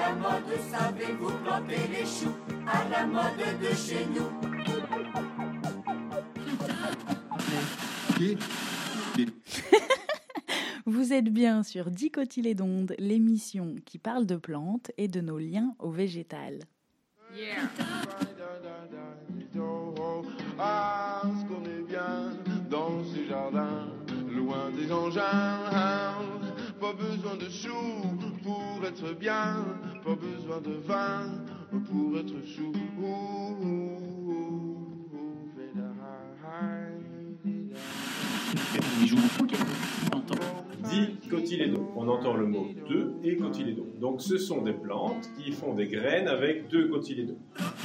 la mode, savez-vous planter les choux? À la mode de chez nous. Vous êtes bien sur Dicotylédonde, l'émission qui parle de plantes et de nos liens au végétal. Yeah. Ah, ce qu'on est bien dans ces jardins, loin des engins. Pas besoin de choux pour être bien, pas besoin de vin pour être chou. Dicotylédon. On entend le mot deux et cotylédon. Donc ce sont des plantes qui font des graines avec deux cotylédons.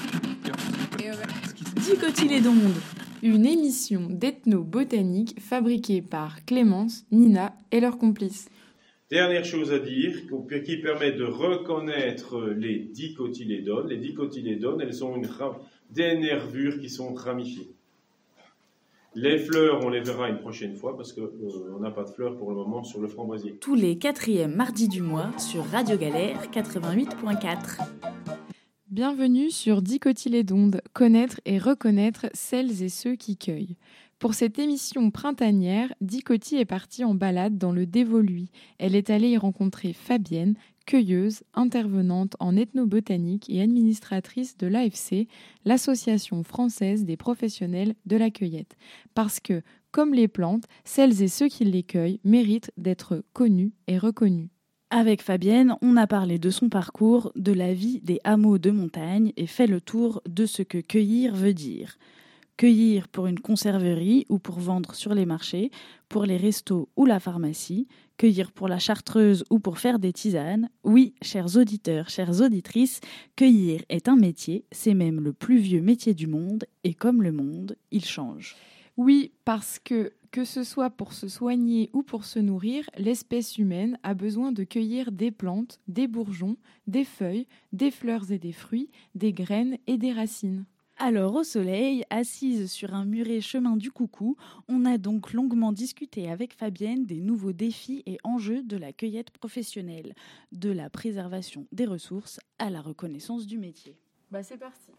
Dicotylédonde, une émission d'ethnobotanique fabriquée par Clémence, Nina et leurs complices. Dernière chose à dire, qui permet de reconnaître les dicotylédones. Les dicotylédones, elles ont des nervures qui sont ramifiées. Les fleurs, on les verra une prochaine fois parce qu'on n'a pas de fleurs pour le moment sur le framboisier. Tous les 4e mardis du mois sur Radio Galère 88.4. Bienvenue sur Dicotylédonde, connaître et reconnaître celles et ceux qui cueillent. Pour cette émission printanière, Dicoty est partie en balade dans le Dévoluy. Elle est allée y rencontrer Fabienne, cueilleuse, intervenante en ethnobotanique et administratrice de l'AFC, l'Association française des professionnels de la cueillette. Parce que, comme les plantes, celles et ceux qui les cueillent méritent d'être connus et reconnus. Avec Fabienne, on a parlé de son parcours, de la vie des hameaux de montagne et fait le tour de ce que cueillir veut dire. Cueillir pour une conserverie ou pour vendre sur les marchés, pour les restos ou la pharmacie, cueillir pour la chartreuse ou pour faire des tisanes. Oui, chers auditeurs, chères auditrices, cueillir est un métier, c'est même le plus vieux métier du monde, et comme le monde, il change. Oui, parce que ce soit pour se soigner ou pour se nourrir, l'espèce humaine a besoin de cueillir des plantes, des bourgeons, des feuilles, des fleurs et des fruits, des graines et des racines. Alors au soleil, assise sur un muret chemin du Coucou, on a donc longuement discuté avec Fabienne des nouveaux défis et enjeux de la cueillette professionnelle, de la préservation des ressources à la reconnaissance du métier. Bah c'est parti.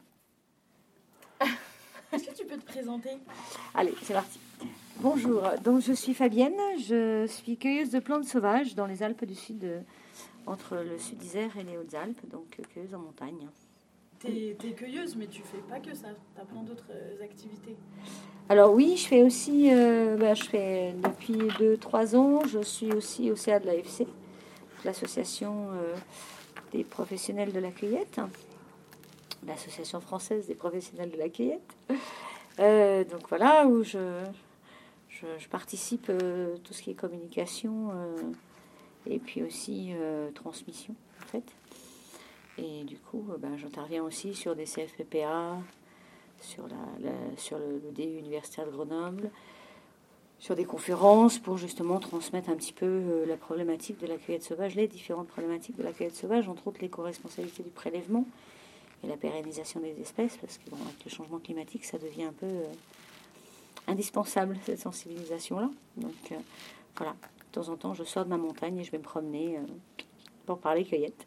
Est-ce que tu peux te présenter ? Allez, c'est parti. Bonjour, donc je suis Fabienne, je suis cueilleuse de plantes sauvages dans les Alpes du Sud, entre le Sud d'Isère et les Hautes-Alpes, donc cueilleuse en montagne. T'es cueilleuse, mais tu fais pas que ça, t'as plein d'autres activités. Alors oui, je fais aussi, je fais depuis 2-3 ans, je suis aussi au CA de l'AFC, l'association des professionnels de la cueillette, l'association française des professionnels de la cueillette. Donc voilà, où je participe tout ce qui est communication et puis aussi transmission en fait. Et du coup, j'interviens aussi sur des CFPPA, sur le DU universitaire de Grenoble, sur des conférences pour justement transmettre un petit peu la problématique de la cueillette sauvage, les différentes problématiques de la cueillette sauvage, entre autres l'éco-responsabilité du prélèvement et la pérennisation des espèces, parce que avec le changement climatique, ça devient un peu indispensable, cette sensibilisation-là. Donc voilà, de temps en temps, je sors de ma montagne et je vais me promener pour parler cueillette.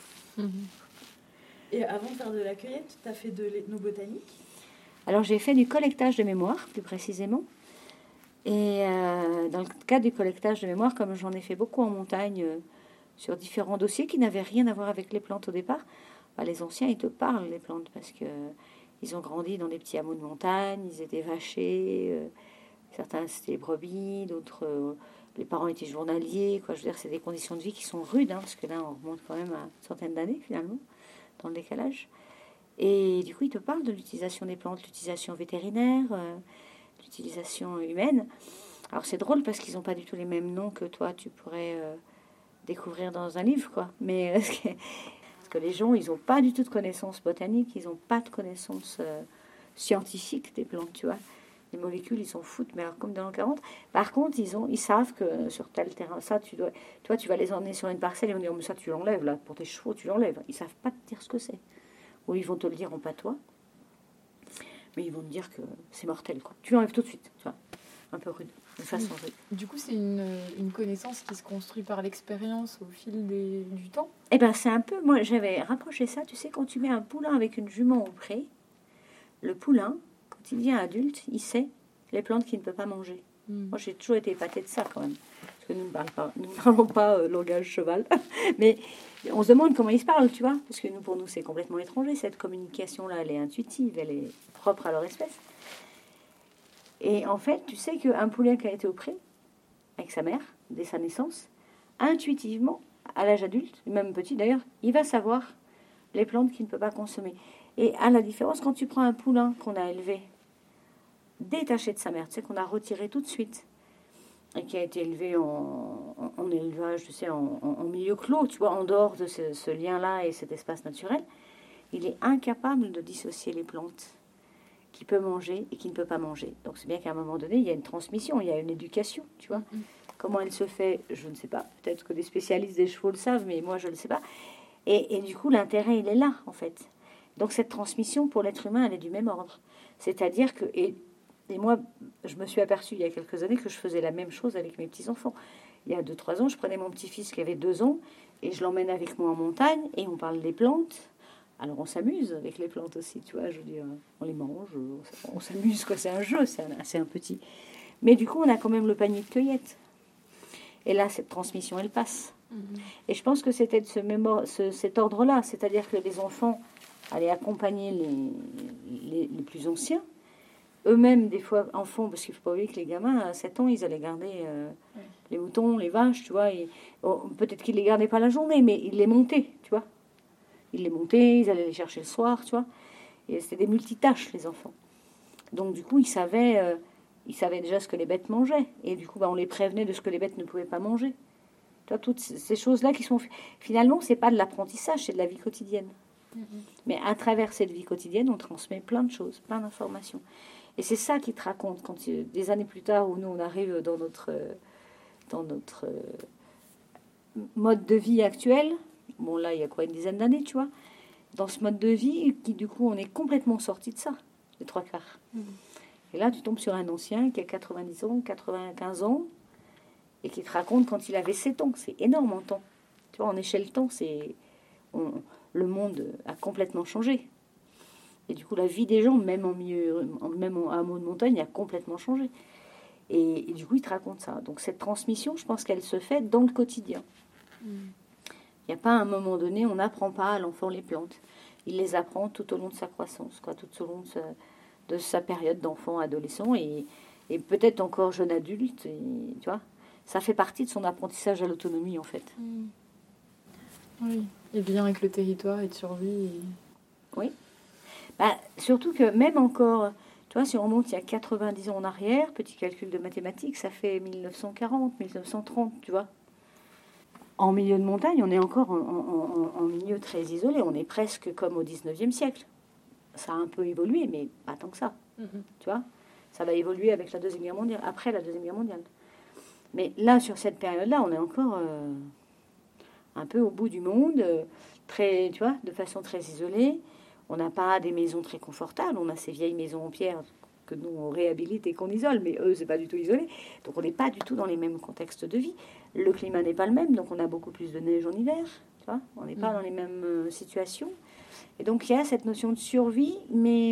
Et avant de faire de la cueillette, tu as fait de l'ethnobotanique ? Alors j'ai fait du collectage de mémoire, plus précisément. Et dans le cadre du collectage de mémoire, comme j'en ai fait beaucoup en montagne, sur différents dossiers qui n'avaient rien à voir avec les plantes au départ, les anciens, ils te parlent, les plantes, parce que ils ont grandi dans des petits hameaux de montagne, ils étaient vachés, certains c'était les brebis, d'autres... les parents étaient journaliers, quoi. Je veux dire, c'est des conditions de vie qui sont rudes, parce que là, on remonte quand même à une centaine d'années, finalement, dans le décalage. Et du coup, ils te parlent de l'utilisation des plantes, l'utilisation vétérinaire, l'utilisation humaine. Alors, c'est drôle, parce qu'ils n'ont pas du tout les mêmes noms que toi, tu pourrais découvrir dans un livre, quoi. Mais parce que les gens, ils n'ont pas du tout de connaissances botaniques, ils n'ont pas de connaissances scientifiques des plantes, tu vois. Les molécules, ils s'en foutent, mais alors comme dans le 40. Par contre, ils savent que sur tel terrain, ça, tu vas les emmener sur une parcelle et on dit, oh, mais ça, tu l'enlèves, là, pour tes chevaux, tu l'enlèves. Ils savent pas te dire ce que c'est. Ou ils vont te le dire en patois, mais ils vont te dire que c'est mortel, quoi. Tu l'enlèves tout de suite, tu vois. Un peu rude. façon. Du coup, c'est une connaissance qui se construit par l'expérience au fil du temps. Eh bien, c'est un peu... Moi, j'avais rapproché ça. Tu sais, quand tu mets un poulain avec une jument au pré, le poulain, quand il devient adulte, il sait les plantes qu'il ne peut pas manger. Moi, j'ai toujours été épatée de ça, quand même. Parce que nous ne parlons pas langage cheval. Mais on se demande comment ils se parlent, tu vois. Parce que pour nous, c'est complètement étranger. Cette communication-là, elle est intuitive, elle est propre à leur espèce. Et en fait, tu sais qu'un poulain qui a été au pré, avec sa mère, dès sa naissance, intuitivement, à l'âge adulte, même petit d'ailleurs, il va savoir les plantes qu'il ne peut pas consommer. Et à la différence, quand tu prends un poulain qu'on a élevé, détaché de sa mère, tu sais, qu'on a retiré tout de suite, et qui a été élevé en élevage, tu sais, en milieu clos, tu vois, en dehors de ce lien-là et cet espace naturel, il est incapable de dissocier les plantes qu'il peut manger et qu'il ne peut pas manger. Donc c'est bien qu'à un moment donné, il y a une transmission, il y a une éducation, tu vois. Comment elle se fait, je ne sais pas. Peut-être que les spécialistes des chevaux le savent, mais moi, je ne le sais pas. Et du coup, l'intérêt, il est là, en fait. Donc cette transmission, pour l'être humain, elle est du même ordre. C'est-à-dire que... Et moi, je me suis aperçue il y a quelques années que je faisais la même chose avec mes petits-enfants. Il y a 2-3 ans, je prenais mon petit-fils qui avait 2 ans et je l'emmène avec moi en montagne et on parle des plantes. Alors on s'amuse avec les plantes aussi, tu vois. Je veux dire, on les mange, on s'amuse, quoi. C'est un jeu, c'est un petit. Mais du coup, on a quand même le panier de cueillette. Et là, cette transmission, elle passe. Et je pense que c'était de cet ordre-là. C'est-à-dire que les enfants allaient accompagner les plus anciens. Eux-mêmes, des fois, enfants, parce qu'il ne faut pas oublier que les gamins, à 7 ans, ils allaient garder les moutons, les vaches, tu vois. Peut-être qu'ils ne les gardaient pas la journée, mais ils les montaient, tu vois. Ils les montaient, ils allaient les chercher le soir, tu vois. Et c'était des multitâches, les enfants. Donc, du coup, ils savaient déjà ce que les bêtes mangeaient. Et du coup, on les prévenait de ce que les bêtes ne pouvaient pas manger. Tu vois, toutes ces choses-là qui sont... Finalement, ce n'est pas de l'apprentissage, c'est de la vie quotidienne. Mais à travers cette vie quotidienne, on transmet plein de choses, plein d'informations. Et c'est ça qui te raconte quand des années plus tard, où nous, on arrive dans notre mode de vie actuel. Bon, là, il y a quoi, une dizaine d'années, tu vois. Dans ce mode de vie, qui, du coup, on est complètement sorti de ça, les 3/4. Et là, tu tombes sur un ancien qui a 90 ans, 95 ans, et qui te raconte quand il avait 7 ans. C'est énorme en temps. Tu vois, en échelle temps, le monde a complètement changé. Et du coup, la vie des gens, même en hameau de montagne, a complètement changé. Et du coup, il te raconte ça. Donc, cette transmission, je pense qu'elle se fait dans le quotidien. Il n'y a pas un moment donné, on n'apprend pas à l'enfant les plantes. Il les apprend tout au long de sa croissance, quoi, tout au long de sa période d'enfant, adolescent, et peut-être encore jeune adulte. Et, tu vois, ça fait partie de son apprentissage à l'autonomie, en fait. Oui, et bien avec le territoire et de survie. Oui. Bah, surtout que même encore, tu vois, si on remonte il y a 90 ans en arrière, petit calcul de mathématiques, ça fait 1940, 1930, tu vois. En milieu de montagne, on est encore en milieu très isolé. On est presque comme au 19e siècle. Ça a un peu évolué, mais pas tant que ça. Tu vois, ça va évoluer avec la Deuxième Guerre mondiale, après la Deuxième Guerre mondiale. Mais là, sur cette période-là, on est encore un peu au bout du monde, très, tu vois, de façon très isolée. On n'a pas des maisons très confortables. On a ces vieilles maisons en pierre que nous, on réhabilite et qu'on isole. Mais eux, c'est pas du tout isolé. Donc, on n'est pas du tout dans les mêmes contextes de vie. Le climat n'est pas le même. Donc, on a beaucoup plus de neige en hiver. Tu vois, on n'est pas dans les mêmes situations. Et donc, il y a cette notion de survie. Mais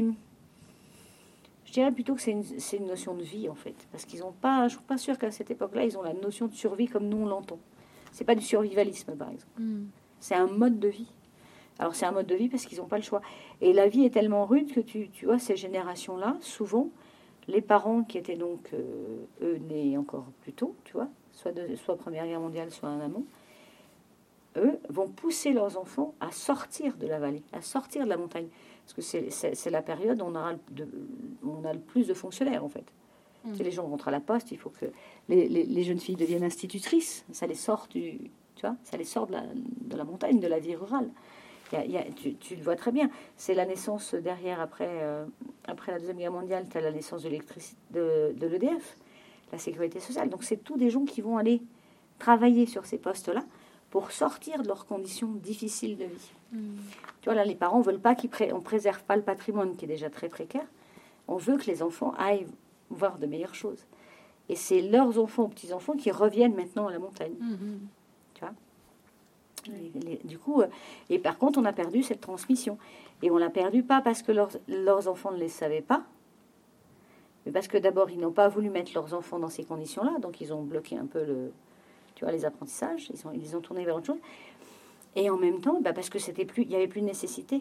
je dirais plutôt que c'est une notion de vie, en fait. Parce qu'ils n'ont pas... Je ne suis pas sûre qu'à cette époque-là, ils ont la notion de survie comme nous, on l'entend. C'est pas du survivalisme, par exemple. C'est un mode de vie. Alors, c'est un mode de vie parce qu'ils n'ont pas le choix. Et la vie est tellement rude que tu vois, ces générations-là, souvent, les parents qui étaient donc, eux, nés encore plus tôt, tu vois, soit Première Guerre mondiale, soit en amont, eux, vont pousser leurs enfants à sortir de la vallée, à sortir de la montagne. Parce que c'est la période où on a le plus de fonctionnaires, en fait. Tu sais, les gens rentrent à la poste, il faut que les jeunes filles deviennent institutrices. Ça les sort ça les sort de la montagne, de la vie rurale. Tu le vois très bien. C'est la naissance derrière, après la Deuxième Guerre mondiale, tu as la naissance de l'EDF, la sécurité sociale. Donc, c'est tous des gens qui vont aller travailler sur ces postes-là pour sortir de leurs conditions difficiles de vie. Tu vois, là, les parents ne veulent pas on préserve pas le patrimoine qui est déjà très précaire. On veut que les enfants aillent voir de meilleures choses. Et c'est leurs enfants, petits-enfants, qui reviennent maintenant à la montagne. Tu vois. Du coup, et par contre, on a perdu cette transmission. Et on l'a perdu pas parce que leurs enfants ne les savaient pas, mais parce que d'abord, ils n'ont pas voulu mettre leurs enfants dans ces conditions-là. Donc, ils ont bloqué un peu les apprentissages. Ils ont tourné vers autre chose. Et en même temps, parce que il n'y avait plus de nécessité.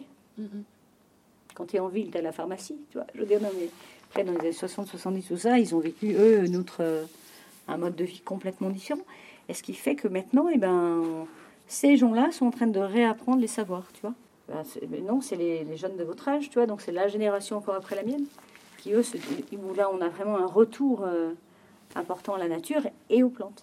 Quand tu es en ville, tu as la pharmacie. Tu vois. Je veux dire, non, mais après, dans les années 60, 70, tout ça, ils ont vécu, eux, un mode de vie complètement différent. Et ce qui fait que maintenant, ces gens-là sont en train de réapprendre les savoirs, tu vois. Non, c'est les jeunes de votre âge, tu vois, donc c'est la génération encore après la mienne, qui eux, où là, on a vraiment un retour important à la nature et aux plantes.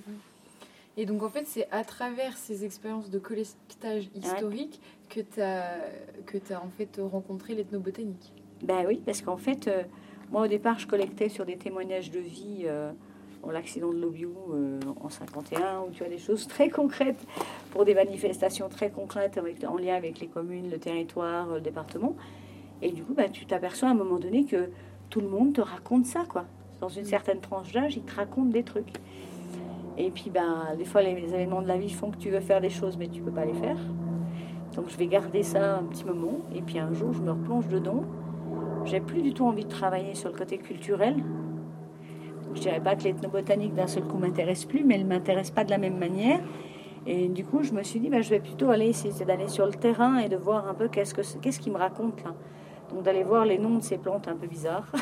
Et donc, en fait, c'est à travers ces expériences de collectage historique que tu as en fait rencontré l'ethnobotanique. Ben oui, parce qu'en fait, moi, au départ, je collectais sur des témoignages de vie... l'accident de l'Obiou en 51, où tu as des choses très concrètes pour des manifestations très concrètes en lien avec les communes, le territoire, le département. Et du coup, tu t'aperçois à un moment donné que tout le monde te raconte ça, quoi. Dans une certaine tranche d'âge, ils te racontent des trucs. Et puis, des fois, les événements de la vie font que tu veux faire des choses, mais tu peux pas les faire. Donc, je vais garder ça un petit moment. Et puis, un jour, je me replonge dedans. J'ai plus du tout envie de travailler sur le côté culturel. Je ne dirais pas que l'ethnobotanique d'un seul coup m'intéresse plus, mais elle ne m'intéresse pas de la même manière. Et du coup, je me suis dit, je vais plutôt essayer d'aller sur le terrain et de voir un peu qu'est-ce qu'il me raconte là. Donc d'aller voir les noms de ces plantes un peu bizarres,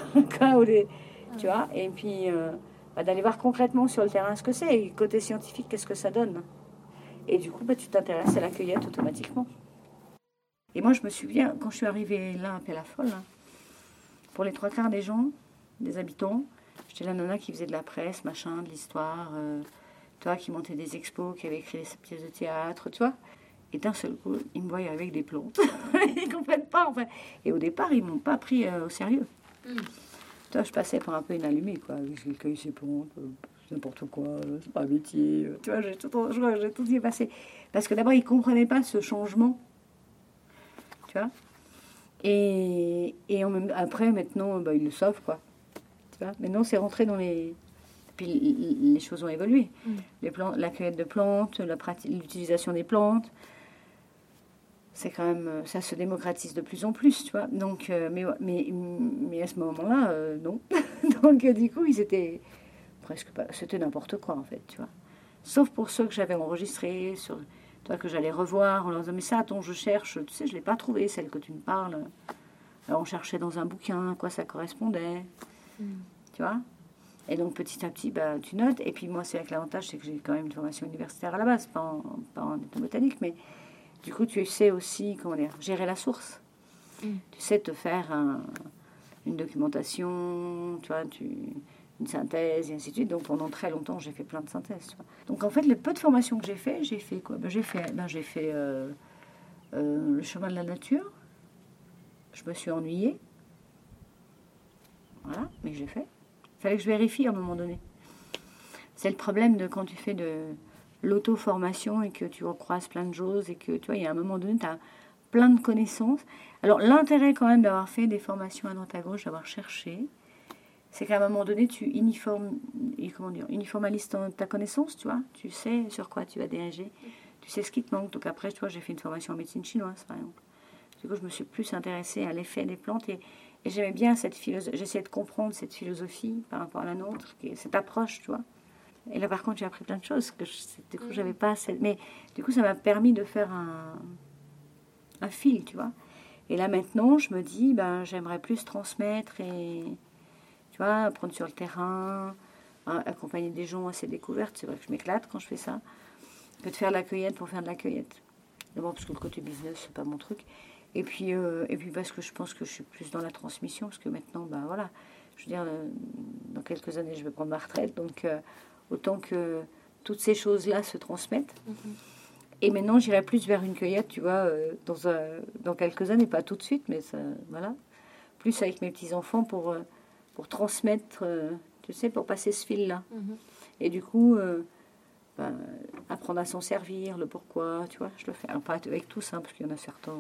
tu vois, et puis d'aller voir concrètement sur le terrain ce que c'est, et côté scientifique, qu'est-ce que ça donne. Et du coup, tu t'intéresses à la cueillette automatiquement. Et moi, je me souviens, quand je suis arrivée là, à Pellafol, pour les 3/4 des gens, des habitants, j'étais la nana qui faisait de la presse, machin, de l'histoire, toi, qui montait des expos, qui avait écrit des pièces de théâtre, tu vois. Et d'un seul coup, ils me voyaient avec des plantes. Ils ne comprennent pas, en fait. Et au départ, ils ne m'ont pas pris au sérieux. Toi, je passais pour un peu une allumée, quoi. Je cueille ces plantes, n'importe quoi, c'est pas un métier. Tu vois, j'ai tout dit passer. Parce que d'abord, ils ne comprenaient pas ce changement. Tu vois. Et après, maintenant, ils le savent, quoi. Maintenant, c'est rentré dans les... Puis les choses ont évolué. Les plantes, la cueillette de plantes, l'utilisation des plantes, c'est quand même... Ça se démocratise de plus en plus, tu vois. Donc, mais à ce moment-là, non. Donc, du coup, ils étaient presque pas... C'était n'importe quoi, en fait, tu vois. Sauf pour ceux que j'avais enregistrés, que j'allais revoir, en leur disant, mais ça, dont je cherche, tu sais, je ne l'ai pas trouvé, celle que tu me parles. Alors, on cherchait dans un bouquin à quoi ça correspondait. Tu vois. Et donc petit à petit, tu notes. Et puis moi, c'est avec l'avantage, c'est que j'ai quand même une formation universitaire à la base, pas en ethnobotanique, mais du coup, tu sais aussi, gérer la source. Tu sais te faire une documentation, tu vois, une synthèse, et ainsi de suite. Donc pendant très longtemps, j'ai fait plein de synthèses. Tu vois. Donc en fait, le peu de formation que j'ai fait quoi ? J'ai fait le chemin de la nature. Je me suis ennuyée. Voilà, mais j'ai fait. Il fallait que je vérifie à un moment donné. C'est le problème de quand tu fais de l'auto-formation et que tu recroises plein de choses et que, tu vois, il y a un moment donné, tu as plein de connaissances. Alors, l'intérêt quand même d'avoir fait des formations à droite à gauche, d'avoir cherché, c'est qu'à un moment donné, tu uniformalises ta connaissance, tu vois. Tu sais sur quoi tu vas diriger. Tu sais ce qui te manque. Donc après, tu vois, j'ai fait une formation en médecine chinoise, par exemple. Du coup, je me suis plus intéressée à l'effet des plantes et j'aimais bien cette philosophie. J'essayais de comprendre cette philosophie par rapport à la nôtre, cette approche, tu vois. Et là, par contre, j'ai appris plein de choses que du coup, j'avais pas. Mais du coup, ça m'a permis de faire un fil, tu vois. Et là, maintenant, je me dis, j'aimerais plus transmettre et, tu vois, prendre sur le terrain, accompagner des gens à ces découvertes. C'est vrai que je m'éclate quand je fais ça, que de faire de la cueillette pour faire de la cueillette. D'abord, parce que le côté business, c'est pas mon truc. Et puis parce que je pense que je suis plus dans la transmission, parce que maintenant, voilà, je veux dire, dans quelques années, je vais prendre ma retraite, donc autant que toutes ces choses-là se transmettent. Et maintenant, j'irai plus vers une cueillette, tu vois, dans quelques années, pas tout de suite, mais ça, voilà. Plus avec mes petits-enfants pour transmettre, tu sais, pour passer ce fil-là. Et du coup, apprendre à s'en servir, le pourquoi, tu vois, je le fais. Alors, pas avec tous, parce qu'il y en a certains...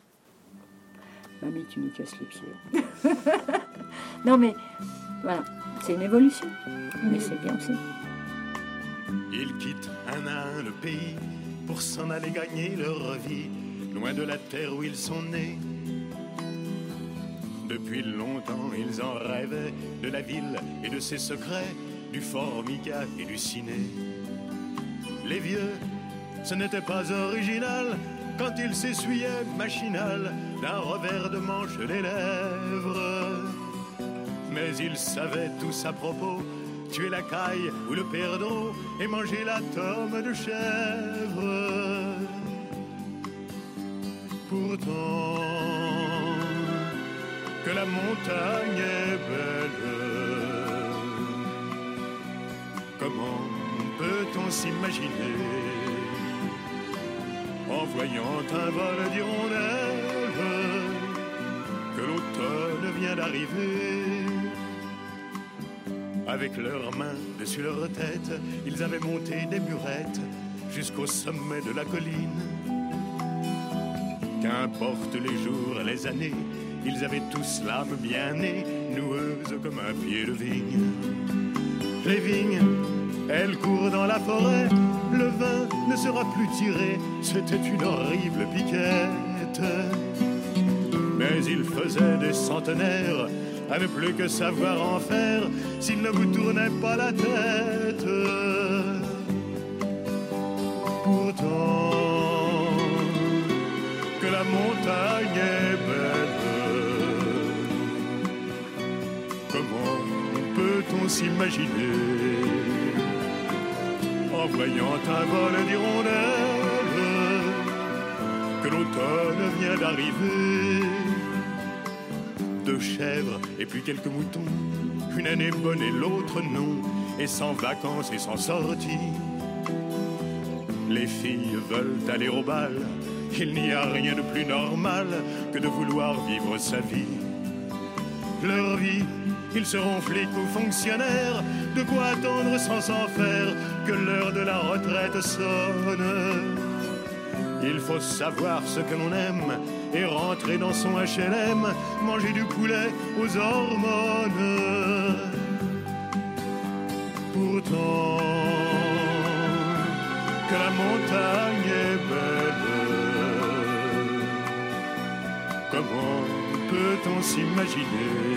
Mamie, tu nous casses les pieds. Non, mais voilà. C'est une évolution, mais c'est bien aussi. Ils quittent un à un le pays pour s'en aller gagner leur vie, loin de la terre où ils sont nés. Depuis longtemps, ils en rêvaient de la ville et de ses secrets, du Formica et du ciné. Les vieux, ce n'était pas original quand ils s'essuyaient machinal d'un revers de manche les lèvres. Mais ils savaient tous à propos tuer la caille ou le perdreau et manger la tome de chèvre. Pourtant, que la montagne est belle, comment peut-on s'imaginer en voyant un vol d'hirondelles que l'automne vient d'arriver? Avec leurs mains dessus leur tête, ils avaient monté des burettes jusqu'au sommet de la colline. Qu'importe les jours, les années, ils avaient tous l'âme bien née, noueuse comme un pied de vigne. Les vignes, elles courent dans la forêt, le vin ne sera plus tiré, c'était une horrible piquette. Mais il faisait des centenaires à ne plus que savoir en faire s'il ne vous tournait pas la tête. Pourtant, que la montagne est belle, comment peut-on s'imaginer en voyant un vol d'hirondelles que l'automne vient d'arriver? Deux chèvres et puis quelques moutons, une année bonne et l'autre non, et sans vacances et sans sortie. Les filles veulent aller au bal, il n'y a rien de plus normal que de vouloir vivre sa vie. Leur vie, ils seront flics ou fonctionnaires, de quoi attendre sans s'en faire que l'heure de la retraite sonne. Il faut savoir ce que l'on aime et rentrer dans son HLM, manger du poulet aux hormones. Pourtant, que la montagne est belle, comment peut-on s'imaginer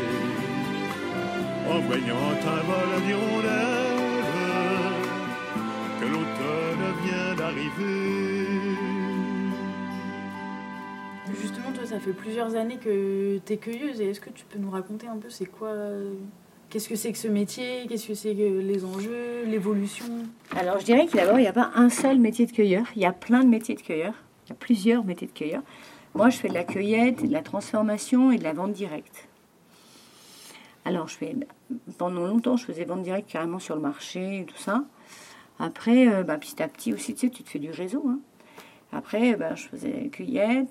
en voyant un vol d'hirondelles que l'automne vient d'arriver? Justement, toi, ça fait plusieurs années que tu es cueilleuse. Et est-ce que tu peux nous raconter un peu c'est quoi, qu'est-ce que c'est que ce métier, qu'est-ce que c'est que les enjeux, l'évolution? Alors, je dirais qu'il n'y a pas un seul métier de cueilleur. Il y a plein de métiers de cueilleur. Il y a plusieurs métiers de cueilleur. Moi, je fais de la cueillette, de la transformation et de la vente directe. Alors, pendant longtemps, je faisais vente directe carrément sur le marché et tout ça. Après, petit à petit aussi, tu sais, tu te fais du réseau. Hein. Après, je faisais cueillette,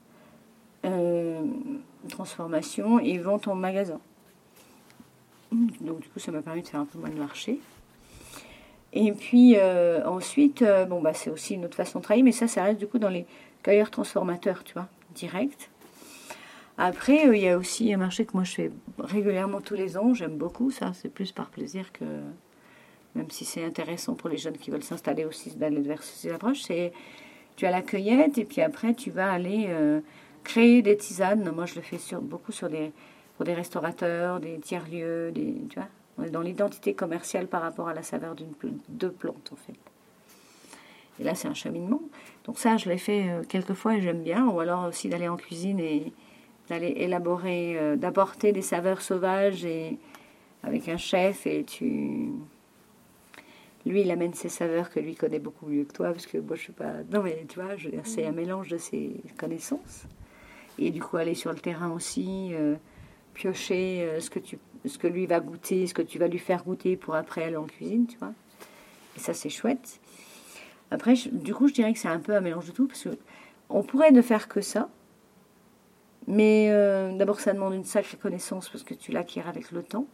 transformation et vente en magasin. Donc, du coup, ça m'a permis de faire un peu moins de marché. Et puis, ensuite, c'est aussi une autre façon de travailler, mais ça reste du coup dans les cueilleurs transformateurs, tu vois, direct. Après, il y a aussi un marché que moi, je fais régulièrement tous les ans. J'aime beaucoup ça, c'est plus par plaisir que... Même si c'est intéressant pour les jeunes qui veulent s'installer aussi, d'aller vers ces approches, c'est... Tu as la cueillette et puis après, tu vas aller créer des tisanes. Moi, je le fais beaucoup pour des restaurateurs, des tiers-lieux, tu vois. On est dans l'identité commerciale par rapport à la saveur de plantes, en fait. Et là, c'est un cheminement. Donc ça, je l'ai fait quelques fois et j'aime bien. Ou alors aussi d'aller en cuisine et d'aller élaborer, d'apporter des saveurs sauvages et avec un chef et lui, il amène ses saveurs que lui connaît beaucoup mieux que toi, parce que moi, je ne suis pas... Non, mais tu vois, je veux dire, c'est un mélange de ses connaissances. Et du coup, aller sur le terrain aussi, piocher ce que lui va goûter, ce que tu vas lui faire goûter pour après aller en cuisine, tu vois. Et ça, c'est chouette. Après, du coup, je dirais que c'est un peu un mélange de tout, parce qu'on pourrait ne faire que ça. Mais d'abord, ça demande une sacrée connaissance, parce que tu l'acquiers avec le temps.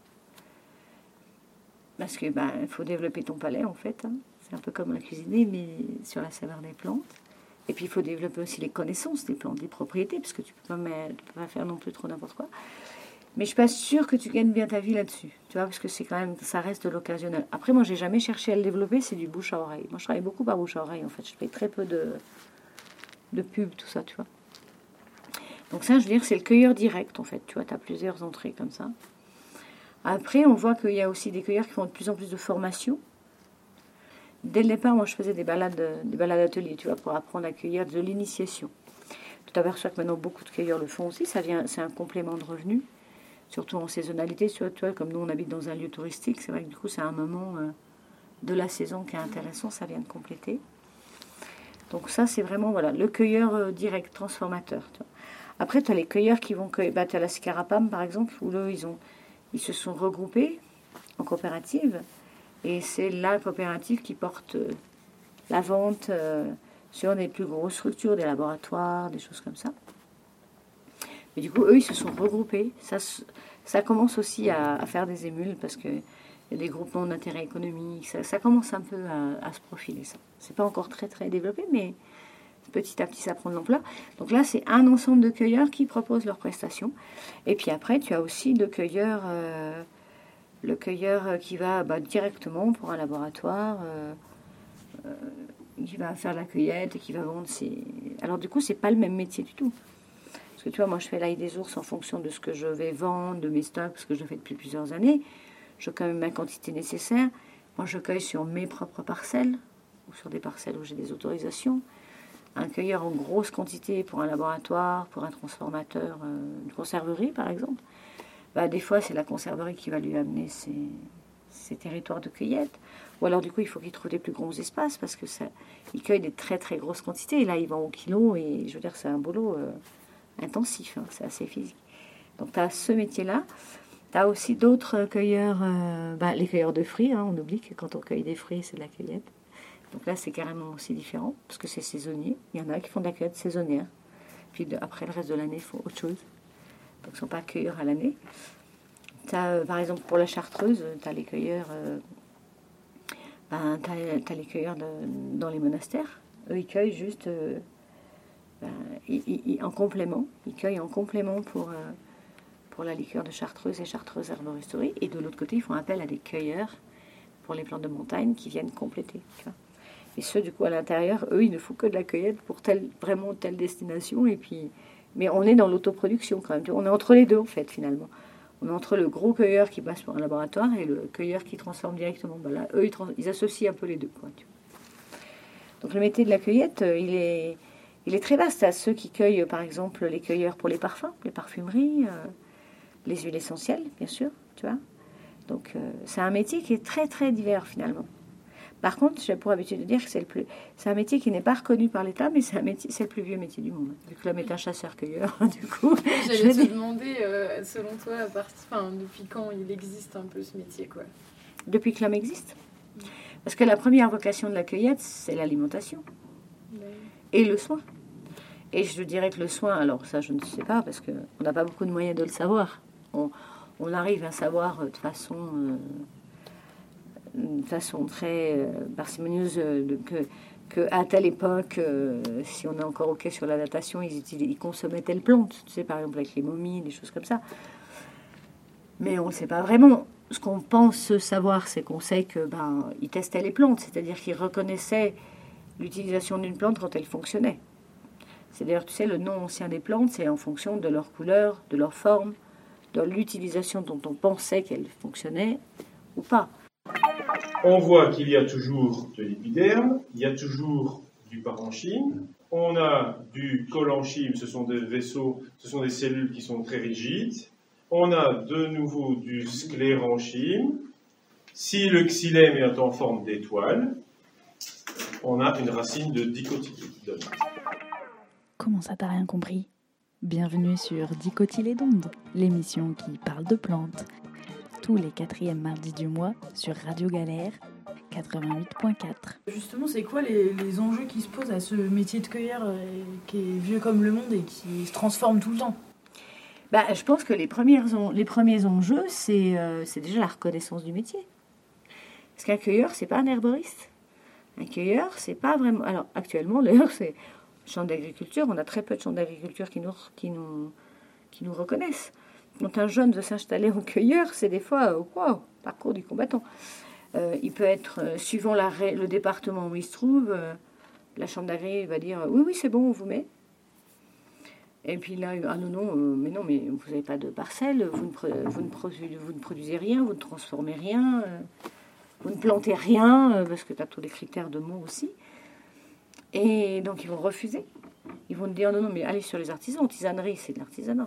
Parce que il faut développer ton palais, en fait. Hein. C'est un peu comme un cuisinier, mais sur la saveur des plantes. Et puis, il faut développer aussi les connaissances des plantes, des propriétés, parce que tu peux pas faire non plus trop n'importe quoi. Mais je suis pas sûre que tu gagnes bien ta vie là-dessus, tu vois, parce que c'est quand même, ça reste de l'occasionnel. Après, moi, j'ai jamais cherché à le développer, c'est du bouche à oreille. Moi, je travaille beaucoup par bouche à oreille, en fait. Je fais très peu de pub, tout ça, tu vois. Donc ça, je veux dire, c'est le cueilleur direct, en fait. Tu vois, tu as plusieurs entrées comme ça. Après, on voit qu'il y a aussi des cueilleurs qui font de plus en plus de formation. Dès le départ, moi, je faisais des balades ateliers, tu vois, pour apprendre à cueillir, de l'initiation. Tu t'aperçois que maintenant, beaucoup de cueilleurs le font aussi. C'est un complément de revenu, surtout en saisonnalité. Tu vois, comme nous, on habite dans un lieu touristique, c'est vrai que du coup, c'est un moment de la saison qui est intéressant, ça vient de compléter. Donc ça, c'est vraiment, voilà, le cueilleur direct, transformateur. Tu vois. Après, tu as les cueilleurs qui vont cueillir. Tu as la Scarapam, par exemple, où eux, ils se sont regroupés en coopérative. Et c'est la coopérative qui porte la vente sur des plus grosses structures, des laboratoires, des choses comme ça. Mais du coup, eux, ils se sont regroupés. Ça commence aussi à faire des émules parce qu'il y a des groupements d'intérêt économique. Ça commence un peu à se profiler, ça. C'est pas encore très, très développé, mais petit à petit, ça prend de l'ampleur. Donc là, c'est un ensemble de cueilleurs qui proposent leurs prestations. Et puis après, tu as aussi le cueilleur qui va directement pour un laboratoire, qui va faire la cueillette et qui va vendre ses... Alors du coup, c'est pas le même métier du tout. Parce que tu vois, moi, je fais l'ail des ours en fonction de ce que je vais vendre, de mes stocks, parce que je le fais depuis plusieurs années. Je cueille ma quantité nécessaire. Moi, je cueille sur mes propres parcelles, ou sur des parcelles où j'ai des autorisations. Un cueilleur en grosse quantité pour un laboratoire, pour un transformateur, une conserverie, par exemple. Des fois, c'est la conserverie qui va lui amener ses territoires de cueillette. Ou alors, du coup, il faut qu'il trouve des plus gros espaces parce que il cueille des très, très grosses quantités. Et là, il vend au kilo et je veux dire, c'est un boulot intensif. Hein, c'est assez physique. Donc, tu as ce métier-là. Tu as aussi d'autres cueilleurs, les cueilleurs de fruits. Hein, on oublie que quand on cueille des fruits, c'est de la cueillette. Donc là, c'est carrément aussi différent parce que c'est saisonnier. Il y en a qui font de la cueillette saisonnière. Puis après, le reste de l'année, il faut autre chose. Donc, ils ne sont pas cueilleurs à l'année. Par exemple, pour la chartreuse, tu as les cueilleurs, t'as les cueilleurs dans les monastères. Eux, ils cueillent juste en complément. Ils cueillent en complément pour la liqueur de chartreuse et chartreuse herboristerie. Et de l'autre côté, ils font appel à des cueilleurs pour les plantes de montagne qui viennent compléter. Tu vois. Et ceux, du coup, à l'intérieur, eux, ils ne font que de la cueillette pour vraiment telle destination. Et puis... Mais on est dans l'autoproduction quand même. On est entre les deux, en fait, finalement. On est entre le gros cueilleur qui passe par un laboratoire et le cueilleur qui transforme directement. Là, eux, ils associent un peu les deux. Quoi, tu vois. Donc le métier de la cueillette, il est très vaste. À ceux qui cueillent, par exemple, les cueilleurs pour les parfums, les parfumeries, les huiles essentielles, bien sûr. Tu vois. Donc c'est un métier qui est très, très divers, finalement. Par contre, j'ai pour habitude de dire que c'est un métier qui n'est pas reconnu par l'État, mais c'est le plus vieux métier du monde. Vu que l'homme est un chasseur-cueilleur, du coup... J'allais te demander, selon toi, depuis quand il existe un peu ce métier, quoi. Depuis que l'homme existe. Parce que la première vocation de la cueillette, c'est l'alimentation. Oui. Et le soin. Et je dirais que le soin, alors ça, je ne sais pas, parce qu'on n'a pas beaucoup de moyens de le savoir. On arrive à savoir de façon très parcimonieuse qu'à telle époque, si on est encore OK sur la datation, ils consommaient telle plante, tu sais, par exemple avec les momies, des choses comme ça. Mais on ne sait pas vraiment. Ce qu'on pense savoir, c'est qu'on sait que ils testaient les plantes, c'est-à-dire qu'ils reconnaissaient l'utilisation d'une plante quand elle fonctionnait. C'est d'ailleurs, tu sais, le nom ancien des plantes, c'est en fonction de leur couleur, de leur forme, de l'utilisation dont on pensait qu'elle fonctionnait ou pas. On voit qu'il y a toujours de l'épiderme, il y a toujours du parenchyme, on a du collenchyme, ce sont des vaisseaux, ce sont des cellules qui sont très rigides, on a de nouveau du sclérenchyme, si le xylème est en forme d'étoile, on a une racine de dicotylédone. Comment ça, t'as rien compris ? Bienvenue sur Dicotylédonde, l'émission qui parle de plantes. Tous les 4e mardis du mois sur Radio Galère 88.4. Justement, c'est quoi les enjeux qui se posent à ce métier de cueilleur qui est vieux comme le monde et qui se transforme tout le temps ? Je pense que les premiers enjeux, c'est déjà la reconnaissance du métier. Parce qu'un cueilleur, c'est pas un herboriste. Un cueilleur, c'est pas vraiment... Alors, actuellement, d'ailleurs, c'est champ d'agriculture. On a très peu de champs d'agriculture qui nous reconnaissent. quand un jeune veut s'installer en cueilleur, c'est des fois, parcours du combattant. Il peut être, suivant le département où il se trouve, la chambre d'agréé va dire oui, c'est bon, on vous met. Et puis là, mais vous n'avez pas de parcelle, vous ne produisez rien, vous ne transformez rien, vous ne plantez rien, parce que tu as tous les critères de mots aussi. Et donc, ils vont refuser. Ils vont te dire non, mais allez sur les artisans. Tisanerie, c'est de l'artisanat.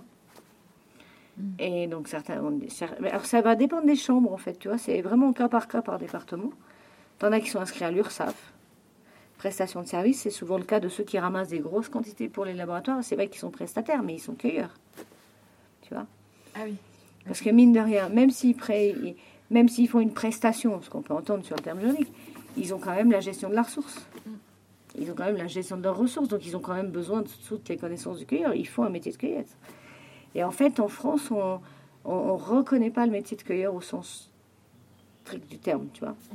Et donc, certains vont dire... Alors, ça va dépendre des chambres, en fait, tu vois. C'est vraiment cas par département. T'en as qui sont inscrits à l'URSSAF. Prestation de service, c'est souvent le cas de ceux qui ramassent des grosses quantités pour les laboratoires. C'est vrai qu'ils sont prestataires, mais ils sont cueilleurs. Tu vois? Ah oui. Parce que mine de rien, même s'ils font une prestation, ce qu'on peut entendre sur le terme juridique, ils ont quand même la gestion de la ressource. Ils ont quand même la gestion de leurs ressources, donc ils ont quand même besoin de toutes les connaissances du cueilleur. Ils font un métier de cueillette. Et en fait, en France, on ne reconnaît pas le métier de cueilleur au sens strict du terme, tu vois.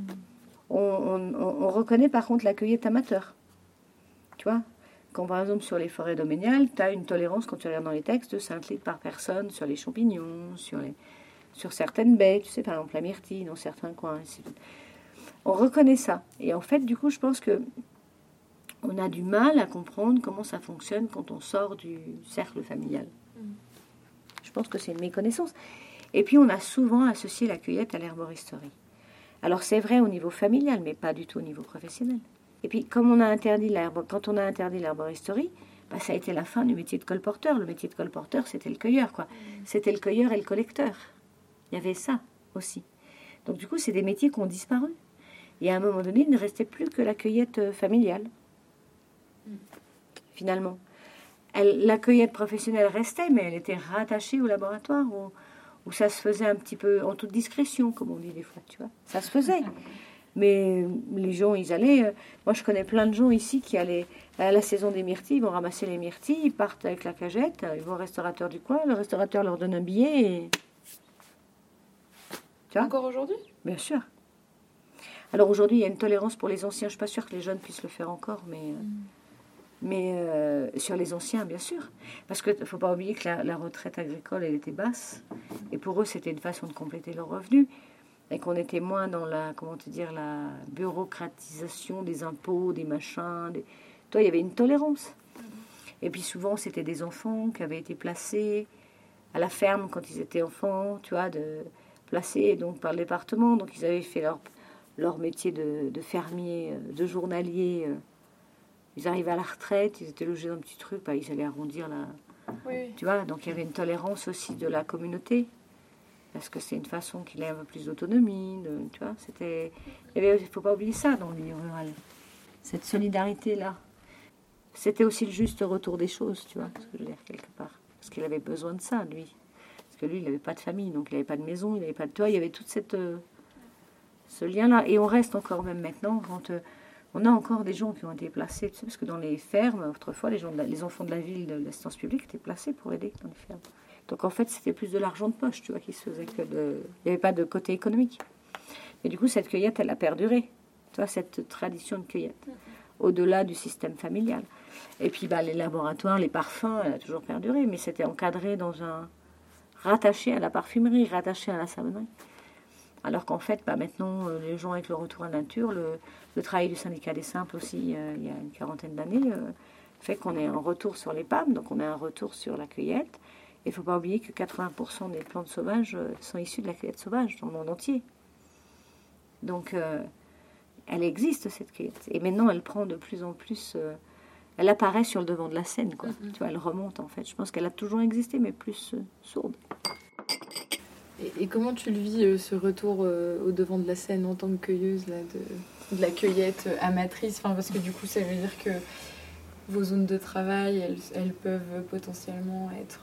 On reconnaît par contre la cueillette amateur. Tu vois, quand par exemple sur les forêts domaniales, tu as une tolérance, quand tu regardes dans les textes, de 5 litres par personne sur les champignons, sur certaines baies, tu sais, par exemple la myrtille dans certains coins. On reconnaît ça. Et en fait, du coup, je pense que on a du mal à comprendre comment ça fonctionne quand on sort du cercle familial. Je pense que c'est une méconnaissance. Et puis, on a souvent associé la cueillette à l'herboristerie. Alors, c'est vrai au niveau familial, mais pas du tout au niveau professionnel. Et puis, quand on a interdit l'herboristerie, ça a été la fin du métier de colporteur. Le métier de colporteur, c'était le cueilleur, quoi. C'était le cueilleur et le collecteur. Il y avait ça aussi. Donc, du coup, c'est des métiers qui ont disparu. Et à un moment donné, il ne restait plus que la cueillette familiale. Finalement. La cueillette professionnelle restait, mais elle était rattachée au laboratoire où ça se faisait un petit peu en toute discrétion, comme on dit des fois, tu vois. Ça se faisait. Mais les gens, ils allaient... moi, je connais plein de gens ici qui allaient à la saison des myrtilles, ils vont ramasser les myrtilles, ils partent avec la cagette, ils vont au restaurateur du coin, le restaurateur leur donne un billet et... Tu vois ? Encore aujourd'hui ? Bien sûr. Alors aujourd'hui, il y a une tolérance pour les anciens. Je ne suis pas sûre que les jeunes puissent le faire encore, mais sur les anciens, bien sûr. Parce qu'il ne faut pas oublier que la retraite agricole, elle était basse. Et pour eux, c'était une façon de compléter leurs revenus. Et qu'on était moins dans la bureaucratisation des impôts, des machins. Toi, il y avait une tolérance. Et puis souvent, c'était des enfants qui avaient été placés à la ferme quand ils étaient enfants, tu vois, placés donc, par le département. Donc, ils avaient fait leur métier de fermier, de journalier. Ils arrivaient à la retraite, ils étaient logés dans un petit truc, ils allaient arrondir la... Oui. Tu vois, donc il y avait une tolérance aussi de la communauté, parce que c'est une façon qu'il ait un peu plus d'autonomie, tu vois, il ne faut pas oublier ça dans le milieu rural, cette solidarité-là. C'était aussi le juste retour des choses, tu vois, ce que je veux dire, quelque part. Parce qu'il avait besoin de ça, lui. Parce que lui, il n'avait pas de famille, donc il n'avait pas de maison, il n'avait pas de toit, il y avait tout ce lien-là. Et on reste encore, même maintenant, quand... on a encore des gens qui ont été placés, tu sais, parce que dans les fermes, autrefois, les enfants de la ville, de l'assistance publique, étaient placés pour aider dans les fermes. Donc en fait, c'était plus de l'argent de poche, tu vois, qui se faisait que il n'y avait pas de côté économique. Et du coup, cette cueillette, elle a perduré, tu vois, cette tradition de cueillette, au-delà du système familial. Et puis, les laboratoires, les parfums, elle a toujours perduré, mais c'était encadré rattaché à la parfumerie, rattaché à la savonnerie. Alors qu'en fait, maintenant, les gens avec le retour à la nature, le travail du syndicat des simples aussi, il y a une 40aine d'années, fait qu'on est en retour sur les PAM, donc on est un retour sur la cueillette. Et il ne faut pas oublier que 80% des plantes sauvages sont issues de la cueillette sauvage dans le monde entier. Donc, elle existe, cette cueillette. Et maintenant, elle prend de plus en plus... elle apparaît sur le devant de la scène, quoi. Tu vois, elle remonte, en fait. Je pense qu'elle a toujours existé, mais plus sourde. Et comment tu le vis, ce retour au devant de la scène en tant que cueilleuse là, de la cueillette amatrice, parce que du coup, ça veut dire que vos zones de travail, elles peuvent potentiellement être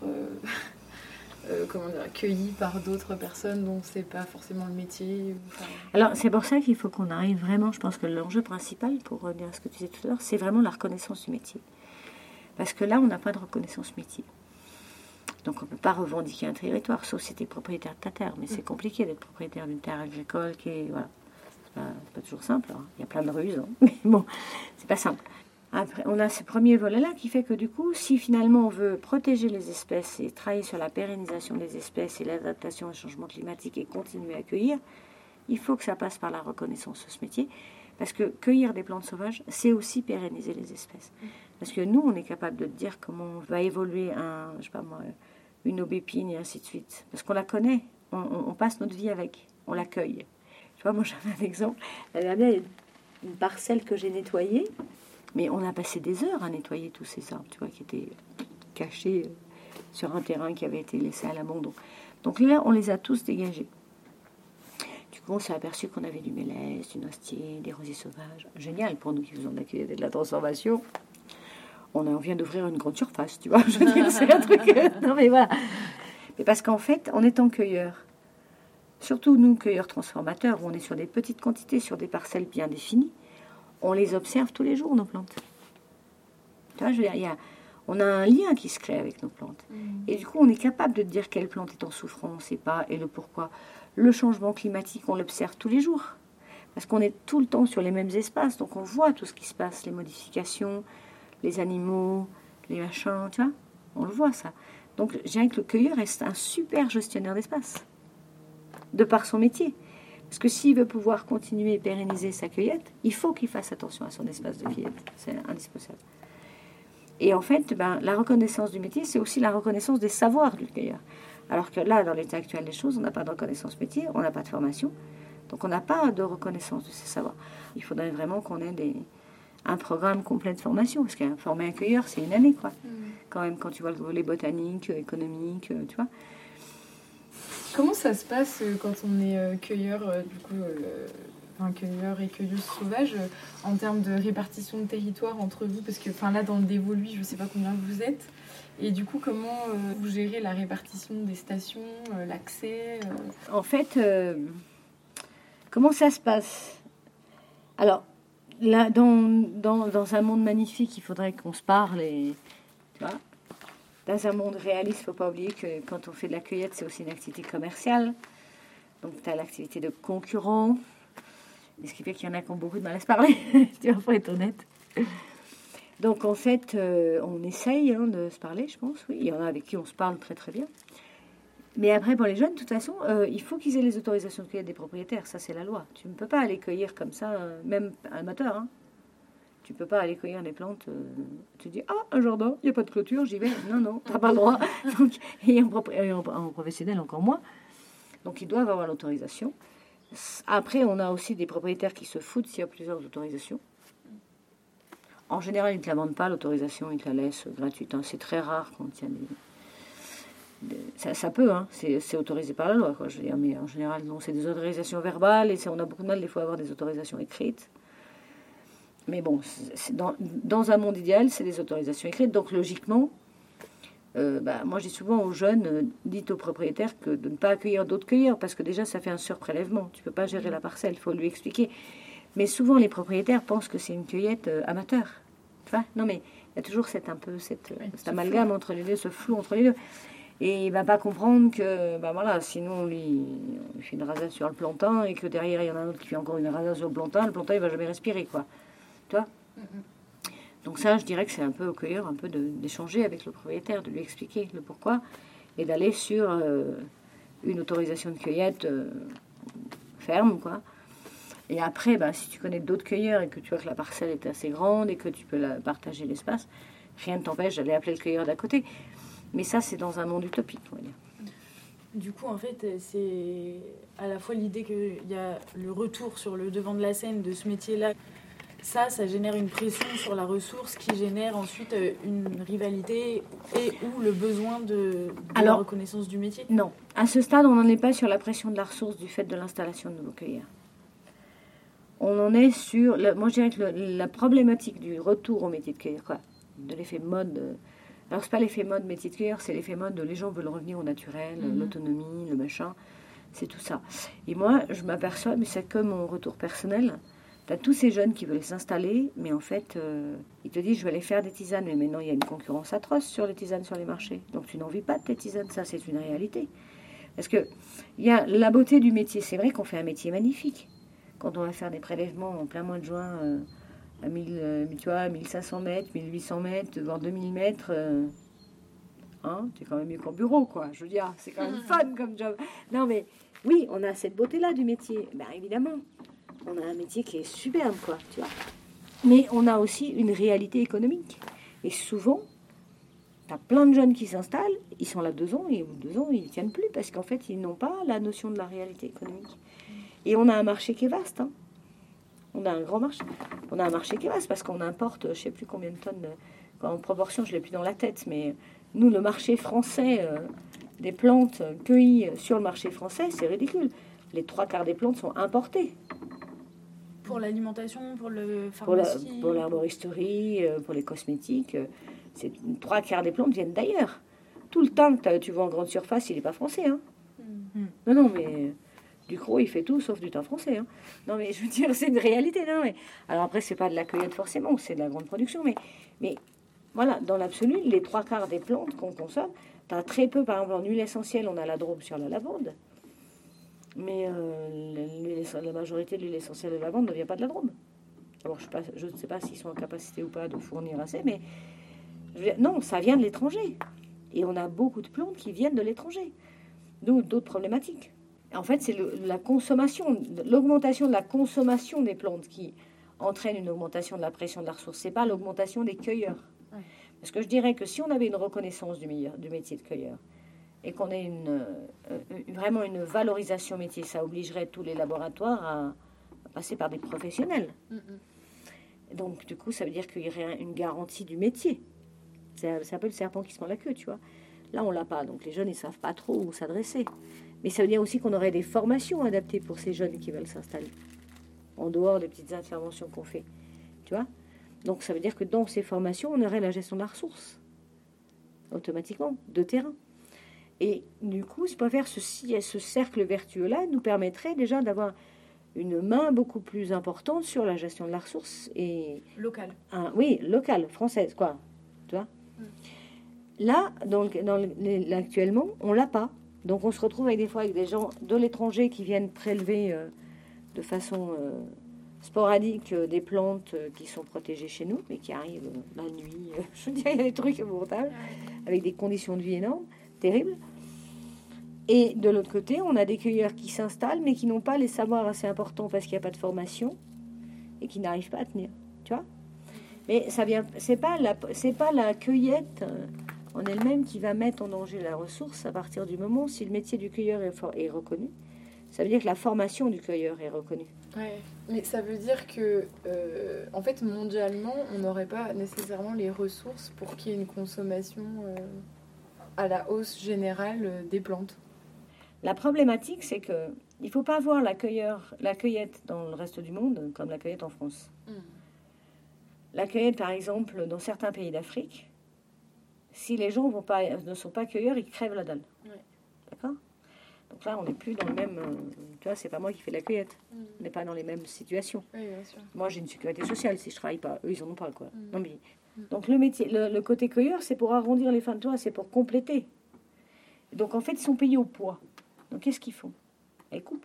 cueillies par d'autres personnes dont c'est pas forcément le métier. Alors, c'est pour ça qu'il faut qu'on arrive vraiment, je pense que l'enjeu principal, pour revenir à ce que tu disais tout à l'heure, c'est vraiment la reconnaissance du métier. Parce que là, on n'a pas de reconnaissance métier. Donc, on ne peut pas revendiquer un territoire, sauf si tu es propriétaire de ta terre. Mais c'est compliqué d'être propriétaire d'une terre agricole qui est... Voilà. C'est pas toujours simple. Hein. Il y a plein de ruses. Hein. Mais bon, c'est pas simple. Après, on a ce premier volet-là qui fait que du coup, si finalement on veut protéger les espèces et travailler sur la pérennisation des espèces et l'adaptation au changement climatique et continuer à cueillir, il faut que ça passe par la reconnaissance de ce métier. Parce que cueillir des plantes sauvages, c'est aussi pérenniser les espèces. Parce que nous, on est capable de dire comment va évoluer une aubépine et ainsi de suite. Parce qu'on la connaît, on passe notre vie avec, on la cueille. Tu vois, moi j'avais un exemple, il y avait une parcelle que j'ai nettoyée, mais on a passé des heures à nettoyer tous ces arbres, tu vois, qui étaient cachés sur un terrain qui avait été laissé à l'abandon. Donc là, on les a tous dégagés. Du coup, on s'est aperçu qu'on avait du mélèze, du noisetier, des rosiers sauvages. Génial pour nous qui faisons de la cueillette et de la transformation. On vient d'ouvrir une grande surface, tu vois. Je veux dire, c'est un truc... Non, mais voilà. Mais parce qu'en fait, en étant cueilleur, surtout nous, cueilleurs transformateurs, où on est sur des petites quantités, sur des parcelles bien définies, on les observe tous les jours, nos plantes. Tu vois, je veux dire, on a un lien qui se crée avec nos plantes. Et du coup, on est capable de dire quelle plante est en souffrance et pas, et le pourquoi. Le changement climatique, on l'observe tous les jours. Parce qu'on est tout le temps sur les mêmes espaces, donc on voit tout ce qui se passe, les modifications, les animaux, les machins, tu vois. On le voit, ça. Donc, je dirais que le cueilleur est un super gestionnaire d'espace, de par son métier. Parce que s'il veut pouvoir continuer et pérenniser sa cueillette, il faut qu'il fasse attention à son espace de cueillette. C'est indispensable. Et en fait, la reconnaissance du métier, c'est aussi la reconnaissance des savoirs du cueilleur. Alors que là, dans l'état actuel des choses, on n'a pas de reconnaissance métier, on n'a pas de formation. Donc, on n'a pas de reconnaissance de ces savoirs. Il faudrait vraiment qu'on ait un programme complet de formation. Parce qu'un former un cueilleur, c'est une année, quoi. Quand même, quand tu vois le volet botanique, économique, tu vois. Comment ça se passe quand on est cueilleur, cueilleur et cueilleuse sauvage, en termes de répartition de territoire entre vous? Parce que là, dans le dévolu, je ne sais pas combien vous êtes. Et du coup, comment vous gérez la répartition des stations, l'accès En fait, comment ça se passe? Alors, là, dans un monde magnifique, il faudrait qu'on se parle et... Tu vois, dans un monde réaliste, il ne faut pas oublier que quand on fait de la cueillette, c'est aussi une activité commerciale. Donc, tu as l'activité de concurrent. Ce qui fait qu'il y en a qui ont beaucoup de mal à se parler. Tu vois, faut être honnête. Donc, en fait, on essaye de se parler, je pense. Oui, il y en a avec qui on se parle très, très bien. Mais après, pour les jeunes, de toute façon, il faut qu'ils aient les autorisations de cueillette des propriétaires. Ça, c'est la loi. Tu ne peux pas aller cueillir comme ça, même amateur, hein. Tu ne peux pas aller cueillir des plantes. Tu dis, un jardin, il n'y a pas de clôture, j'y vais. Non, tu n'as pas le droit. Donc, et en professionnel, encore moins. Donc, ils doivent avoir l'autorisation. Après, on a aussi des propriétaires qui se foutent s'il y a plusieurs autorisations. En général, ils ne te la demandent pas, l'autorisation, ils te la laissent gratuite. Hein. C'est très rare quand il y a ça peut, hein. C'est autorisé par la loi, quoi, je veux dire. Mais en général, non, c'est des autorisations verbales et on a beaucoup de mal des fois à avoir des autorisations écrites. Mais bon, dans un monde idéal, c'est des autorisations écrites. Donc, logiquement, moi, je dis souvent aux jeunes, dites aux propriétaires de ne pas accueillir d'autres cueilleurs, parce que déjà, ça fait un surprélèvement. Tu ne peux pas gérer la parcelle, il faut lui expliquer. Mais souvent, les propriétaires pensent que c'est une cueillette amateur. Tu vois? Non, mais il y a toujours cet amalgame entre les deux, ce flou entre les deux. Et il ne va pas comprendre que, sinon, on lui fait une rasade sur le plantain, et que derrière, il y en a un autre qui fait encore une rasade sur le plantain il ne va jamais respirer, quoi. Tu vois? Donc ça, je dirais que c'est un peu au cueilleur, un peu d'échanger avec le propriétaire, de lui expliquer le pourquoi, et d'aller sur une autorisation de cueillette ferme, quoi. Et après, si tu connais d'autres cueilleurs et que tu vois que la parcelle est assez grande et que tu peux partager l'espace, rien ne t'empêche d'aller appeler le cueilleur d'à côté. Mais ça, c'est dans un monde utopique, on va dire. Du coup, en fait, c'est à la fois l'idée qu'il y a le retour sur le devant de la scène de ce métier-là. Ça génère une pression sur la ressource qui génère ensuite une rivalité ou le besoin de la reconnaissance du métier. Non, à ce stade, on n'en est pas sur la pression de la ressource du fait de l'installation de nouveaux cueilleurs. On en est sur, moi je dirais que la problématique du retour au métier de cueilleur, quoi, de l'effet mode. Alors c'est pas l'effet mode métier de cueilleur, c'est l'effet mode de les gens veulent revenir au naturel, l'autonomie, le machin, c'est tout ça. Et moi, je m'aperçois, mais c'est que mon retour personnel. Tu as tous ces jeunes qui veulent s'installer, mais en fait, ils te disent, je vais aller faire des tisanes. Mais maintenant, il y a une concurrence atroce sur les tisanes sur les marchés. Donc, tu n'en vis pas de tes tisanes, ça, c'est une réalité. Parce que il y a la beauté du métier. C'est vrai qu'on fait un métier magnifique. Quand on va faire des prélèvements en plein mois de juin à 1500 mètres, 1800 mètres, voire 2000 mètres, c'est quand même mieux qu'en bureau, quoi. Je veux dire, c'est quand même fun comme job. Non, mais oui, on a cette beauté-là du métier. Ben, évidemment, on a un métier qui est superbe, quoi, tu vois. Mais on a aussi une réalité économique. Et souvent, tu as plein de jeunes qui s'installent, ils sont là 2 ans, et au bout de 2 ans, ils ne tiennent plus, parce qu'en fait, ils n'ont pas la notion de la réalité économique. Et on a un marché qui est vaste, hein. On a un grand marché. On a un marché qui est vaste, parce qu'on importe, je ne sais plus combien de tonnes, en proportion, je ne l'ai plus dans la tête, mais nous, le marché français des plantes cueillies sur le marché français, c'est ridicule. Les 3/4 des plantes sont importées. Pour l'alimentation, pour le pharmacie, pour l'herboristerie, pour les cosmétiques, 3/4 des plantes viennent d'ailleurs. Tout le thym que tu vois en grande surface, il n'est pas français. Hein. Non, mais Ducrot, il fait tout sauf du thym français. Hein. Non, mais je veux dire, c'est une réalité. Non, mais... Alors après, c'est pas de la cueillette forcément, c'est de la grande production. Mais voilà, dans l'absolu, les 3/4 des plantes qu'on consomme, tu as très peu, par exemple, en huile essentielle, on a la drobe sur la lavande. Mais la majorité de l'huile essentielle de lavande ne vient pas de la Drôme. Alors, je ne sais pas s'ils sont en capacité ou pas de fournir assez, mais non, ça vient de l'étranger. Et on a beaucoup de plantes qui viennent de l'étranger. D'où d'autres problématiques. En fait, c'est la consommation, l'augmentation de la consommation des plantes qui entraîne une augmentation de la pression de la ressource. Ce n'est pas l'augmentation des cueilleurs. Ouais. Parce que je dirais que si on avait une reconnaissance du métier de cueilleur, et qu'on ait vraiment une valorisation métier, ça obligerait tous les laboratoires à passer par des professionnels. Donc, du coup, ça veut dire qu'il y aurait une garantie du métier. C'est un peu le serpent qui se mord la queue, tu vois. Là, on l'a pas, donc les jeunes, ils savent pas trop où s'adresser. Mais ça veut dire aussi qu'on aurait des formations adaptées pour ces jeunes qui veulent s'installer, en dehors des petites interventions qu'on fait, tu vois. Donc, ça veut dire que dans ces formations, on aurait la gestion de la ressource, automatiquement, de terrain. Et du coup, je préfère ce cercle vertueux-là nous permettrait déjà d'avoir une main beaucoup plus importante sur la gestion de la ressource. Et locale. Oui, locale, française, quoi. Tu vois. Là, actuellement, on l'a pas. Donc, on se retrouve avec des gens de l'étranger qui viennent prélever de façon sporadique des plantes qui sont protégées chez nous, mais qui arrivent la nuit. Je veux dire, il y a des trucs épouvantables, avec des conditions de vie énormes. Terrible. Et de l'autre côté, on a des cueilleurs qui s'installent, mais qui n'ont pas les savoirs assez importants parce qu'il n'y a pas de formation et qui n'arrivent pas à tenir. Tu vois. Mais ça vient, c'est pas la cueillette en elle-même qui va mettre en danger la ressource à partir du moment si le métier du cueilleur est reconnu. Ça veut dire que la formation du cueilleur est reconnue. Ouais, mais ça veut dire que, en fait, mondialement, on n'aurait pas nécessairement les ressources pour qu'il y ait une consommation à la hausse générale des plantes. La problématique, c'est que il faut pas voir la cueillette dans le reste du monde comme la cueillette en France. La cueillette, par exemple, dans certains pays d'Afrique, si les gens ne sont pas cueilleurs, ils crèvent la dalle. Ouais. D'accord ? Donc là, on n'est plus dans le même... tu vois, c'est pas moi qui fais la cueillette. On n'est pas dans les mêmes situations. Oui, bien sûr. Moi, j'ai une sécurité sociale si je travaille pas. Eux, ils en ont pas, quoi. Non, mais... Donc le métier, le côté cueilleur, c'est pour arrondir les fins de toit, c'est pour compléter. Donc en fait, ils sont payés au poids. Donc qu'est-ce qu'ils font ? Ils coupent.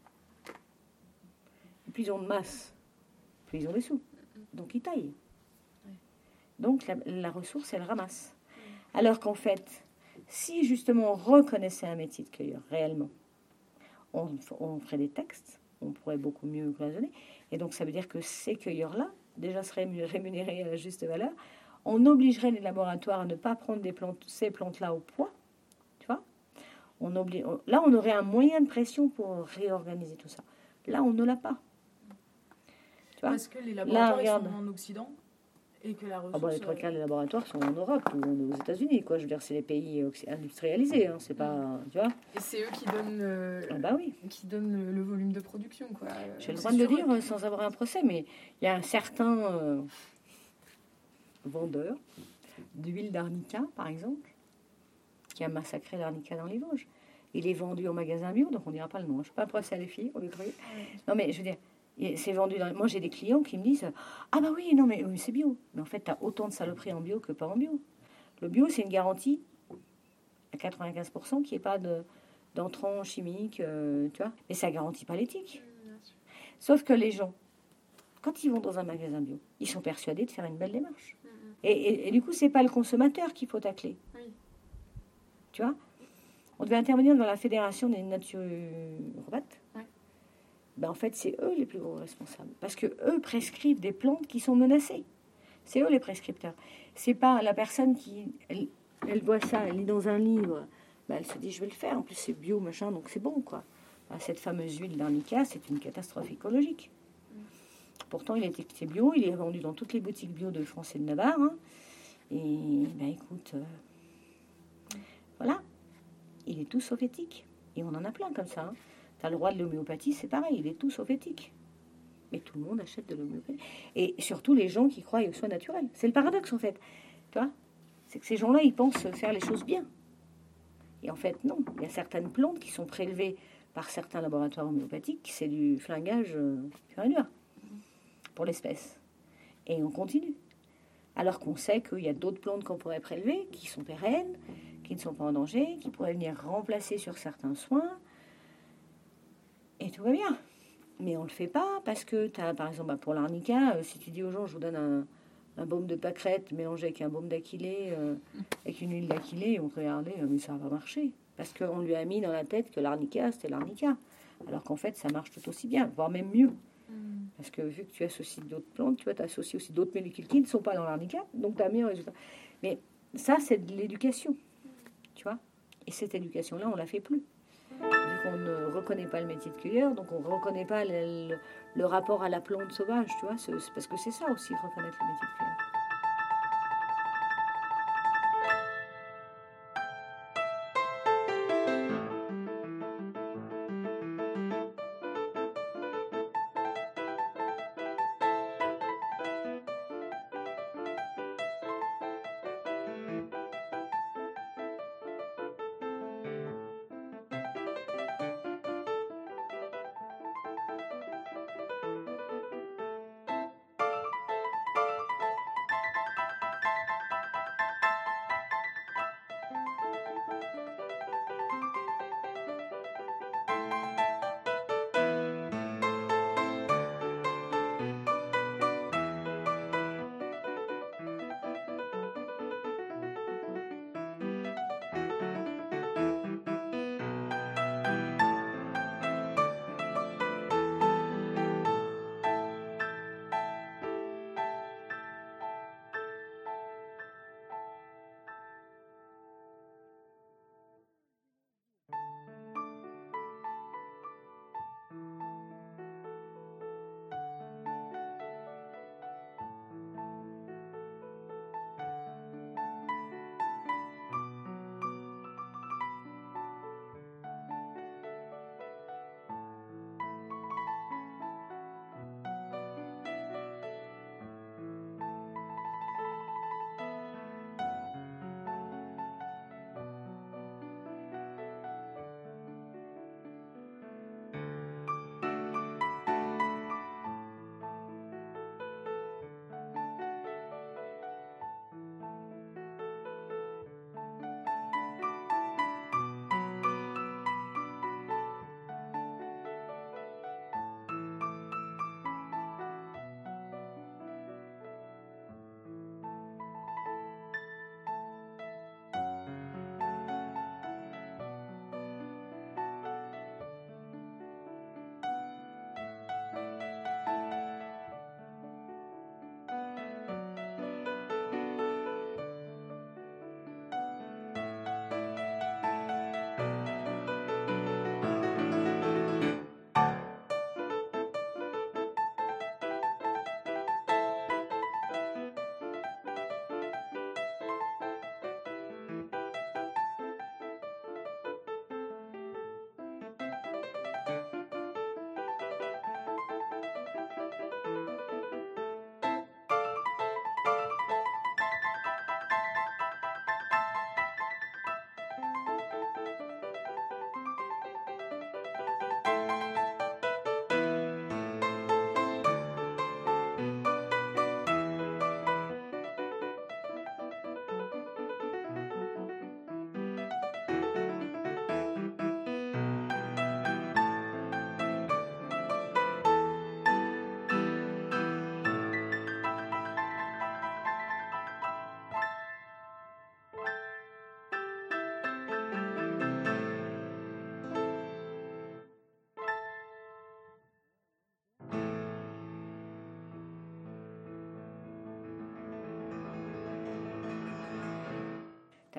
Et plus ils ont de masse, plus ils ont des sous. Donc ils taillent. Donc la ressource, elle ramasse. Alors qu'en fait, si justement on reconnaissait un métier de cueilleur réellement, on ferait des textes, on pourrait beaucoup mieux cloisonner. Et donc ça veut dire que ces cueilleurs-là, déjà seraient rémunérés à la juste valeur. On obligerait les laboratoires à ne pas prendre ces plantes-là au poids. Tu vois ? Là, on aurait un moyen de pression pour réorganiser tout ça. Là, on ne l'a pas. Tu vois ? Parce que les laboratoires sont en Occident et que la ressource... les 3/4 des laboratoires sont en Europe ou aux États-Unis, quoi. Je veux dire, c'est les pays industrialisés. Hein. C'est pas... Tu vois ? Et c'est eux qui donnent... oui. Qui donnent le volume de production, quoi. J'ai le droit de le dire sans avoir un procès, mais il y a un certain vendeur d'huile d'arnica, par exemple, qui a massacré l'arnica dans les Vosges. Il est vendu au magasin bio, donc on ne dira pas le nom. Je ne suis pas un procès à les filles, on est trucs. Non, mais je veux dire, c'est vendu dans... Moi, j'ai des clients qui me disent « Ah bah oui, non, mais c'est bio. » Mais en fait, tu as autant de saloperies en bio que pas en bio. Le bio, c'est une garantie à 95% qu'il n'y ait pas d'entrants chimiques, tu vois. Mais ça ne garantit pas l'éthique. Sauf que les gens, quand ils vont dans un magasin bio, ils sont persuadés de faire une belle démarche. Et du coup, c'est pas le consommateur qu'il faut tacler. Oui. Tu vois, on devait intervenir dans la fédération des naturopathes. Ouais. Ben, en fait, c'est eux les plus gros responsables. Parce que eux prescrivent des plantes qui sont menacées. C'est eux les prescripteurs. C'est pas la personne qui... Elle voit ça, elle lit dans un livre. Ben, elle se dit, je vais le faire. En plus, c'est bio, machin, donc c'est bon, quoi. Ben, cette fameuse huile d'arnica, c'est une catastrophe écologique. Pourtant, il est étiqueté bio. Il est vendu dans toutes les boutiques bio de France et de Navarre. Hein. Et, ben, écoute... voilà. Il est tout sauf éthique. Et on en a plein comme ça. Hein. T'as le roi de l'homéopathie, c'est pareil, il est tout sauf éthique. Mais tout le monde achète de l'homéopathie. Et surtout les gens qui croient aux soins naturels. C'est le paradoxe en fait. Tu vois, c'est que ces gens-là, ils pensent faire les choses bien. Et en fait, non. Il y a certaines plantes qui sont prélevées par certains laboratoires homéopathiques. C'est du flingage pur et dur pour l'espèce. Et on continue. Alors qu'on sait qu'il y a d'autres plantes qu'on pourrait prélever, qui sont pérennes, qui ne sont pas en danger, qui pourraient venir remplacer sur certains soins. Et tout va bien. Mais on ne le fait pas parce que, par exemple, pour l'arnica, si tu dis aux gens, je vous donne un baume de pâquerette mélangé avec un baume d'aquilée, avec une huile d'aquilée, ils vont te regarder, mais ça va pas marcher. Parce qu'on lui a mis dans la tête que l'arnica, c'était l'arnica. Alors qu'en fait, ça marche tout aussi bien, voire même mieux. Parce que vu que tu associes d'autres plantes, tu associes aussi d'autres molécules qui ne sont pas dans l'arnica, donc tu as un meilleur résultat. Mais ça, c'est de l'éducation. Tu vois. Et cette éducation-là, on ne la fait plus. Vu qu'on ne reconnaît pas le métier de cueilleur, donc on ne reconnaît pas le rapport à la plante sauvage, tu vois. C'est parce que c'est ça aussi, reconnaître le métier de cueilleur.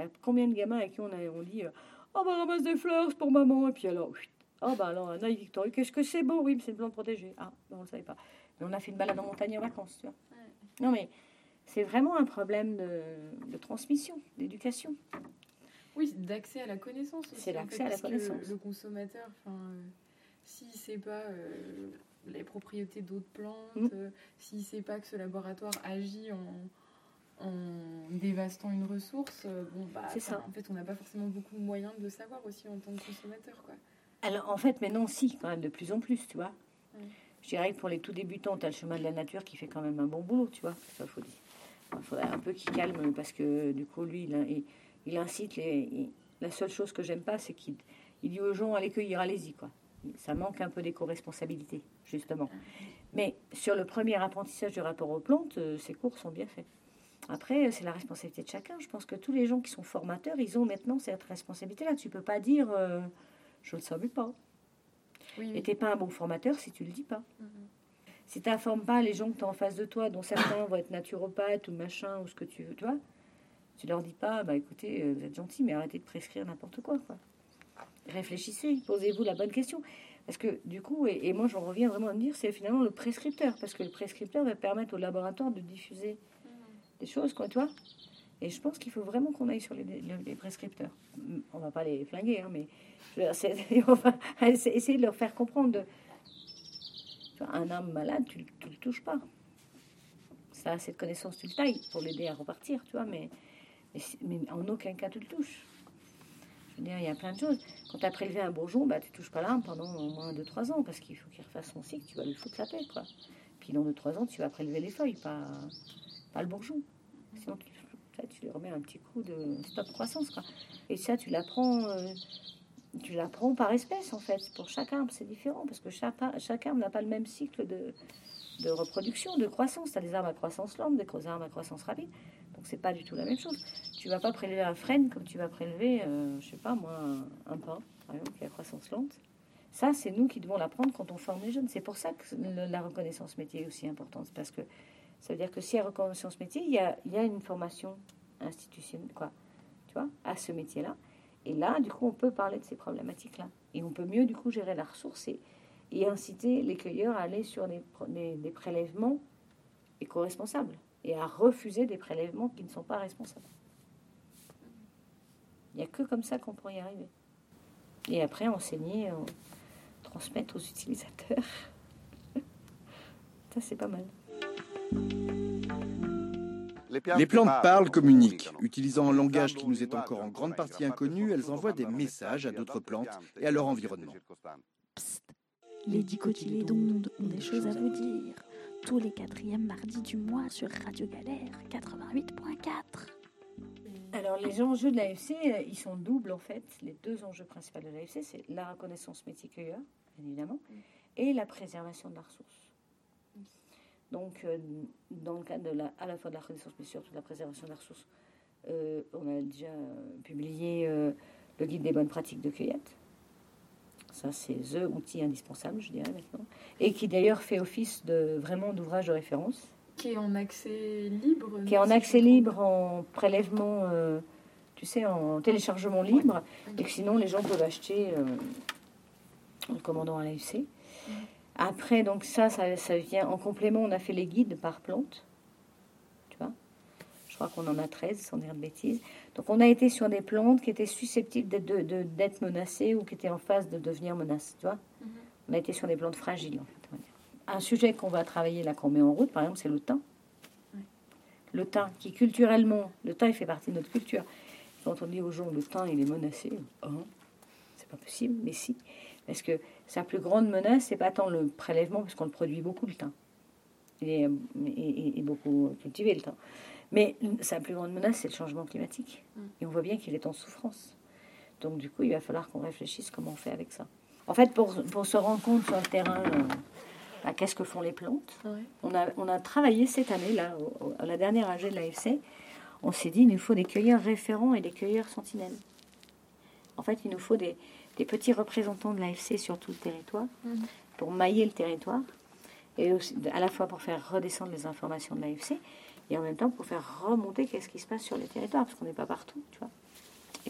a combien de gamins à qui on dit oh, bah, ramasse des fleurs, c'est pour maman. Et puis alors, oh, bah, alors, Anna et Victorie, qu'est-ce que c'est beau? Oui, mais c'est une plante protégée. Ah, non, on ne le savait pas. Mais on a fait une balade en montagne en vacances, tu vois. Non, mais c'est vraiment un problème de transmission, d'éducation. Oui, d'accès à la connaissance aussi. C'est l'accès à la connaissance. Le consommateur, s'il ne sait pas les propriétés d'autres plantes, s'il ne sait pas que ce laboratoire agit en dévastant une ressource, c'est ça. En fait, on n'a pas forcément beaucoup de moyens de savoir aussi en tant que consommateur, quoi. Alors, en fait, maintenant, si, quand même, de plus en plus, tu vois. Je dirais que pour les tout débutants, tu as le chemin de la nature qui fait quand même un bon boulot, tu vois. Il faudrait un peu qu'il calme, parce que, du coup, lui, il incite la seule chose que j'aime pas, c'est qu'il dit aux gens, allez cueillir, allez-y, quoi. Ça manque un peu d'éco-responsabilité, justement. Mais sur le premier apprentissage du rapport aux plantes, ces cours sont bien faits. Après, c'est la responsabilité de chacun. Je pense que tous les gens qui sont formateurs, ils ont maintenant cette responsabilité-là. Tu peux pas dire, je ne le savais pas. Oui. Et tu n'es pas un bon formateur si tu ne le dis pas. Si tu n'informes pas les gens que tu as en face de toi, dont certains vont être naturopathes ou machin, ou ce que tu veux, tu vois, tu leur dis pas, bah écoutez, vous êtes gentil, mais arrêtez de prescrire n'importe quoi. Réfléchissez, posez-vous la bonne question. Parce que du coup, et moi j'en reviens vraiment à me dire, c'est finalement le prescripteur, parce que le prescripteur va permettre au laboratoire de diffuser des choses, quoi, tu vois. Et je pense qu'il faut vraiment qu'on aille sur les prescripteurs. On va pas les flinguer, hein, mais on va essayer de leur faire comprendre. Tu vois, un homme malade, tu le touches pas. Ça a cette connaissance, tu le tailles pour l'aider à repartir, tu vois, mais en aucun cas tu le touches. Je veux dire, il y a plein de choses. Quand tu as prélevé un bourgeon, bah, tu touches pas l'arbre pendant au moins 2-3 ans, parce qu'il faut qu'il refasse son cycle, tu vas lui foutre la paix, quoi. Puis dans 2-3 ans, tu vas prélever les feuilles, pas le bourgeon. Sinon, tu lui remets un petit coup de stop croissance, quoi. Et ça, tu l'apprends par espèce, en fait. Pour chaque arbre, c'est différent, parce que chaque arbre n'a pas le même cycle de reproduction, de croissance. Tu as des arbres à croissance lente, des arbres à croissance rapide. Donc, c'est pas du tout la même chose. Tu vas pas prélever un frêne comme tu vas prélever, je sais pas moi, un pin, par exemple, qui a croissance lente. Ça, c'est nous qui devons l'apprendre quand on forme les jeunes. C'est pour ça que la reconnaissance métier est aussi importante, parce que ça veut dire que s'il y a reconnaissance métier, il y a une formation institutionnelle, quoi, tu vois, à ce métier-là. Et là, du coup, on peut parler de ces problématiques-là. Et on peut mieux, du coup, gérer la ressource et inciter les cueilleurs à aller sur des prélèvements éco-responsables et à refuser des prélèvements qui ne sont pas responsables. Il n'y a que comme ça qu'on pourrait y arriver. Et après, enseigner, transmettre aux utilisateurs. Ça, c'est pas mal. Les plantes parlent, communiquent. Utilisant un langage qui nous est encore en grande partie inconnu, elles envoient des messages à d'autres plantes et à leur environnement. Psst, les dicotylédondes ont des choses à vous dire. Tous les 4e mardis du mois sur Radio Galère 88.4. Alors, les enjeux de l'AFC, ils sont doubles, en fait. Les deux enjeux principaux de l'AFC, c'est la reconnaissance métier-cueilleur, bien évidemment, et la préservation de la ressource. Donc, dans le cadre à la fois de la reconnaissance, mais surtout de la préservation de la ressource, on a déjà publié le guide des bonnes pratiques de cueillette. Ça, c'est the outil indispensable, je dirais maintenant. Et qui d'ailleurs fait office d'ouvrage de référence. Qui est en accès libre. Qui est en accès libre, en prélèvement, en téléchargement libre. Et que sinon, les gens peuvent acheter en le commandant à l'AFC. Après, donc ça vient en complément. On a fait les guides par plante. Tu vois, je crois qu'on en a 13, sans dire de bêtises. Donc, on a été sur des plantes qui étaient susceptibles d'être menacées ou qui étaient en phase de devenir menaces. Tu vois, on a été sur des plantes fragiles, en fait. On va dire. Un sujet qu'on va travailler là, qu'on met en route, par exemple, c'est le thym. Le thym, qui culturellement, le thym, il fait partie de notre culture. Quand on dit aux gens, le thym, il est menacé, c'est pas possible, mais si. Parce que sa plus grande menace, c'est pas tant le prélèvement, parce qu'on le produit beaucoup, le thym. Il est beaucoup cultivé, le thym. Mais sa plus grande menace, c'est le changement climatique. Et on voit bien qu'il est en souffrance. Donc, du coup, il va falloir qu'on réfléchisse comment on fait avec ça. En fait, pour se rendre compte sur le terrain, qu'est-ce que font les plantes, on a travaillé cette année, là, à la dernière AG de l'AFC, on s'est dit, il nous faut des cueilleurs référents et des cueilleurs sentinelles. En fait, il nous faut des petits représentants de l'AFC sur tout le territoire, pour mailler le territoire, et aussi, à la fois pour faire redescendre les informations de l'AFC, et en même temps pour faire remonter qu'est-ce qui se passe sur les territoires, parce qu'on n'est pas partout, tu vois.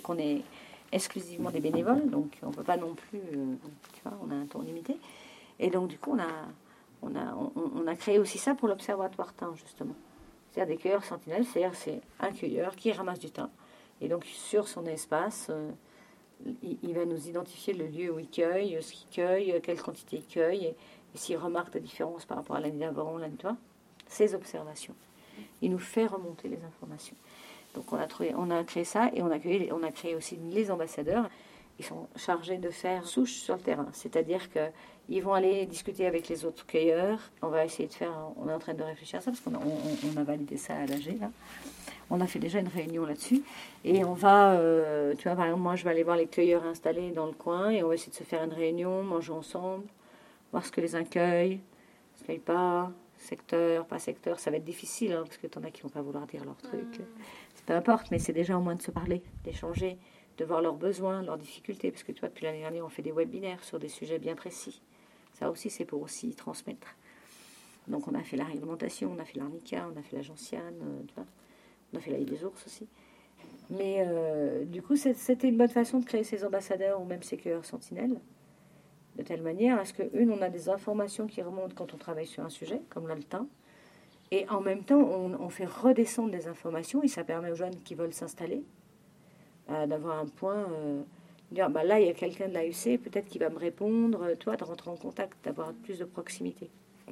Donc on est exclusivement des bénévoles, donc on ne peut pas non plus, tu vois, on a un temps limité. Et donc du coup on a créé aussi ça pour l'observatoire thym, justement. C'est-à-dire des cueilleurs sentinelles, c'est-à-dire c'est un cueilleur qui ramasse du thym. Et donc sur son espace, il va nous identifier le lieu où il cueille, ce qu'il cueille, quelle quantité il cueille, et s'il remarque des différences par rapport à l'année d'avant, l'année d'avant, ses observations. Il nous fait remonter les informations. Donc on a créé ça et on a créé aussi les ambassadeurs. Ils sont chargés de faire souche sur le terrain. C'est-à-dire qu'ils vont aller discuter avec les autres cueilleurs. On va essayer de faire, on est en train de réfléchir à ça parce qu'on a validé ça à l'AG, là. On a fait déjà une réunion là-dessus. Et on va, tu vois, par exemple, moi je vais aller voir les cueilleurs installés dans le coin et on va essayer de se faire une réunion, manger ensemble, voir ce que les uns cueillent, ce qu'ils cueillent pas, secteur, pas secteur. Ça va être difficile hein, parce que t'en as qui vont pas vouloir dire leur truc. Peu importe, mais c'est déjà au moins de se parler, d'échanger, de voir leurs besoins, leurs difficultés. Parce que tu vois, depuis l'année dernière, on fait des webinaires sur des sujets bien précis. Ça aussi, c'est pour aussi transmettre. Donc on a fait la réglementation, on a fait l'arnica, on a fait la gentiane, tu vois. On a fait la des ours aussi. Mais du coup, c'était une bonne façon de créer ces ambassadeurs ou même ces cueilleurs sentinelles. De telle manière à ce qu'une, on a des informations qui remontent quand on travaille sur un sujet, comme là le thym. Et en même temps, on fait redescendre des informations et ça permet aux jeunes qui veulent s'installer d'avoir un point, dire bah là il y a quelqu'un de l'AUC, peut-être qu'il va me répondre, toi, de rentrer en contact, d'avoir plus de proximité.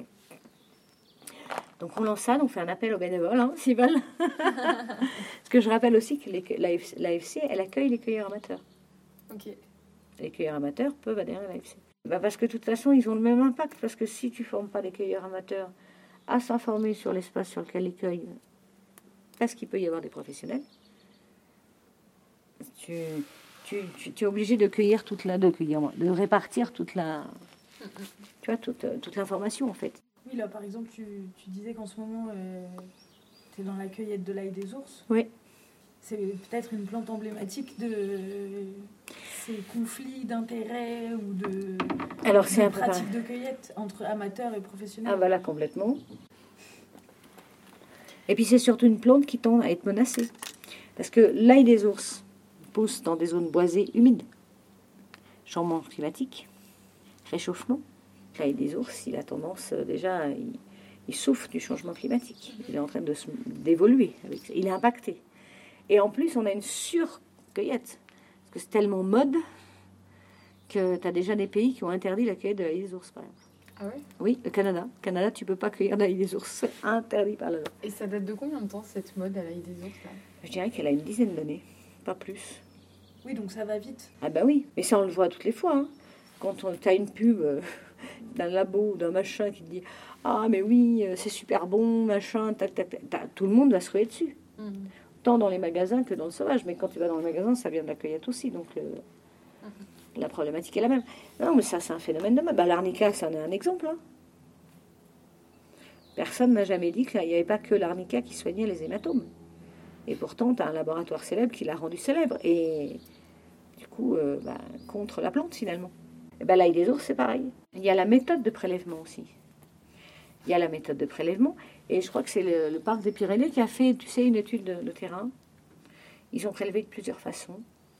Donc on lance ça, on fait un appel aux bénévoles, hein, s'ils veulent. Parce que je rappelle aussi que l'AFC, elle accueille les cueilleurs amateurs. Ok. Les cueilleurs amateurs peuvent adhérer à l'AFC. Bah parce que de toute façon, ils ont le même impact, parce que si tu ne formes pas les cueilleurs amateurs à s'informer sur l'espace sur lequel ils cueillent, parce qu'il peut y avoir des professionnels, tu es obligé de cueillir de répartir toute la, tu vois, toute l'information en fait. Oui, là par exemple, tu disais qu'en ce moment, tu es dans la cueillette de l'ail des ours. Oui. C'est peut-être une plante emblématique de ces conflits d'intérêts ou de pratiques de cueillette entre amateurs et professionnels. Ah voilà, complètement. Et puis c'est surtout une plante qui tend à être menacée. Parce que l'ail des ours pousse dans des zones boisées humides. Changement climatique, réchauffement. L'ail des ours, il a tendance déjà, il souffre du changement climatique. Il est en train d'évoluer. Il est impacté. Et en plus, on a une surcueillette. Parce que c'est tellement mode que tu as déjà des pays qui ont interdit la cueillette de l'ail des ours, par exemple. Ah ouais? Oui, le Canada. Au Canada, tu ne peux pas cueillir d'ail des ours. C'est interdit par la loi. Et ça date de combien de temps, cette mode à l'ail des ours là? Je dirais qu'elle a une dizaine d'années, pas plus. Oui, donc ça va vite. Ah bah oui, mais ça, on le voit toutes les fois. Hein. Quand tu as une pub d'un labo ou d'un machin qui te dit « Ah, mais oui, c'est super bon, machin, tac, tac, tac », tout le monde va se ruer dessus. Tant dans les magasins que dans le sauvage. Mais quand tu vas dans le magasin, ça vient de la cueillette aussi. Donc la problématique est la même. Non, mais ça, c'est un phénomène de mode. Bah, l'arnica, c'en est un exemple. Hein. Personne n'a jamais dit qu'il n'y avait pas que l'arnica qui soignait les hématomes. Et pourtant, tu as un laboratoire célèbre qui l'a rendu célèbre. Et du coup, contre la plante, finalement. Et l'ail des ours, c'est pareil. Il y a la méthode de prélèvement aussi. Il y a la méthode de prélèvement. Et je crois que c'est le parc des Pyrénées qui a fait, tu sais, une étude de terrain. Ils ont prélevé de plusieurs façons.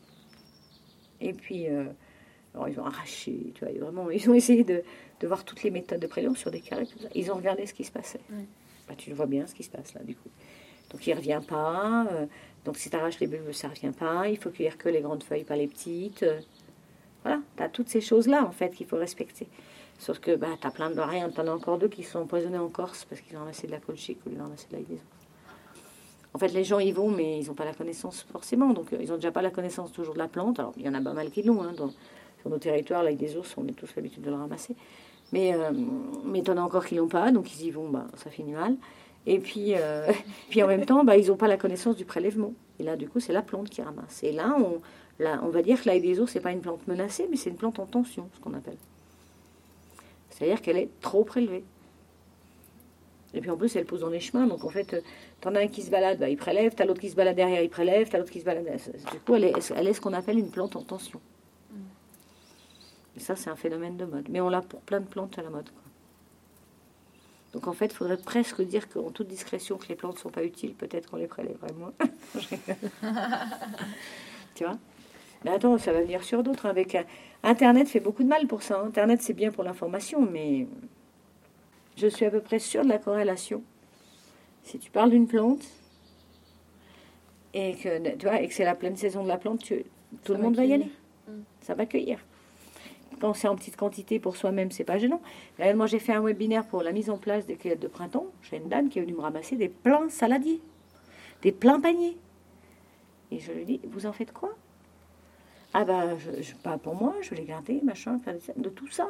Et puis, alors ils ont arraché, tu vois, vraiment, ils ont essayé de voir toutes les méthodes de prélèvement sur des carrés, tout ça. Ils ont regardé ce qui se passait. Bah, tu le vois bien, ce qui se passe là, du coup. Donc, il ne revient pas. Donc, si tu arraches les bulbes, ça ne revient pas. Il faut cueillir que les grandes feuilles, pas les petites. Voilà, tu as toutes ces choses-là, en fait, qu'il faut respecter. Sauf que tu as plein de variantes. Tu en as encore deux qui sont empoisonnés en Corse parce qu'ils ont ramassé de la colchique ou ils ont ramassé de l'ail des ours. En fait, les gens y vont, mais ils n'ont pas la connaissance forcément. Donc, ils n'ont déjà pas la connaissance toujours de la plante. Alors, il y en a pas mal qui l'ont. Hein, sur nos territoires, l'ail des ours, on a tous l'habitude de le ramasser. Mais tu en as encore qui ne l'ont pas. Donc, ils y vont, ça finit mal. Et puis en même temps, ils n'ont pas la connaissance du prélèvement. Et là, du coup, c'est la plante qui ramasse. Et là, on va dire que l'ail des ours, ce n'est pas une plante menacée, mais c'est une plante en tension, ce qu'on appelle. C'est-à-dire qu'elle est trop prélevée. Et puis en plus, elle pousse dans les chemins. Donc en fait, t'en as un qui se balade, il prélève. T'as l'autre qui se balade derrière, il prélève. T'as l'autre qui se balade. Du coup, elle est ce qu'on appelle une plante en tension. Et ça, c'est un phénomène de mode. Mais on l'a pour plein de plantes à la mode, quoi. Donc en fait, il faudrait presque dire qu'en toute discrétion que les plantes ne sont pas utiles. Peut-être qu'on les prélèverait moins. Tu vois ? Mais attends, ça va venir sur d'autres. Avec Internet fait beaucoup de mal pour ça. Internet, c'est bien pour l'information, mais je suis à peu près sûre de la corrélation. Si tu parles d'une plante et que, tu vois, et que c'est la pleine saison de la plante, tout le monde va y aller. Ça va cueillir. Quand c'est en petite quantité pour soi-même, c'est pas gênant. Là, moi, j'ai fait un webinaire pour la mise en place des cueillettes de printemps. J'ai une dame qui est venue me ramasser des pleins saladiers, des pleins paniers. Et je lui dis, vous en faites quoi ? Ah ben, pas pour moi, je vais les garder, machin, faire de tout ça.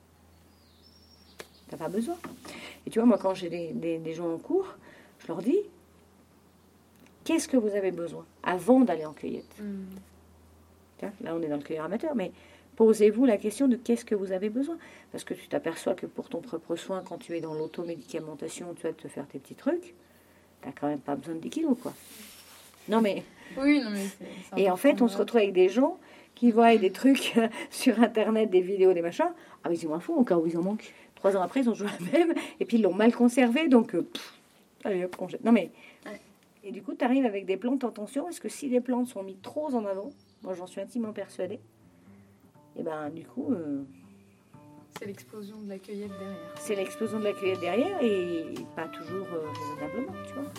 T'as pas besoin. Et tu vois, moi, quand j'ai des gens en cours, je leur dis, qu'est-ce que vous avez besoin avant d'aller en cueillette ? Tiens, là, on est dans le cueilleur amateur, mais posez-vous la question de qu'est-ce que vous avez besoin. Parce que tu t'aperçois que pour ton propre soin, quand tu es dans l'automédicamentation, tu vas te faire tes petits trucs, t'as quand même pas besoin de 10 kilos, quoi. Non, mais... Oui, non, mais c'est et en fait, on se retrouve avec des gens qui voient des trucs sur Internet, des vidéos, des machins. Ah, mais ils m'en foutent, au cas où ils en manquent. 3 ans après, ils ont joué la même, et puis ils l'ont mal conservé, donc... allez, hop, on jette. Non, mais... Et du coup, tu arrives avec des plantes en tension, parce que si les plantes sont mises trop en avant, moi, j'en suis intimement persuadée, et ben du coup... c'est l'explosion de la cueillette derrière. C'est l'explosion de la cueillette derrière, et pas toujours raisonnablement, tu vois.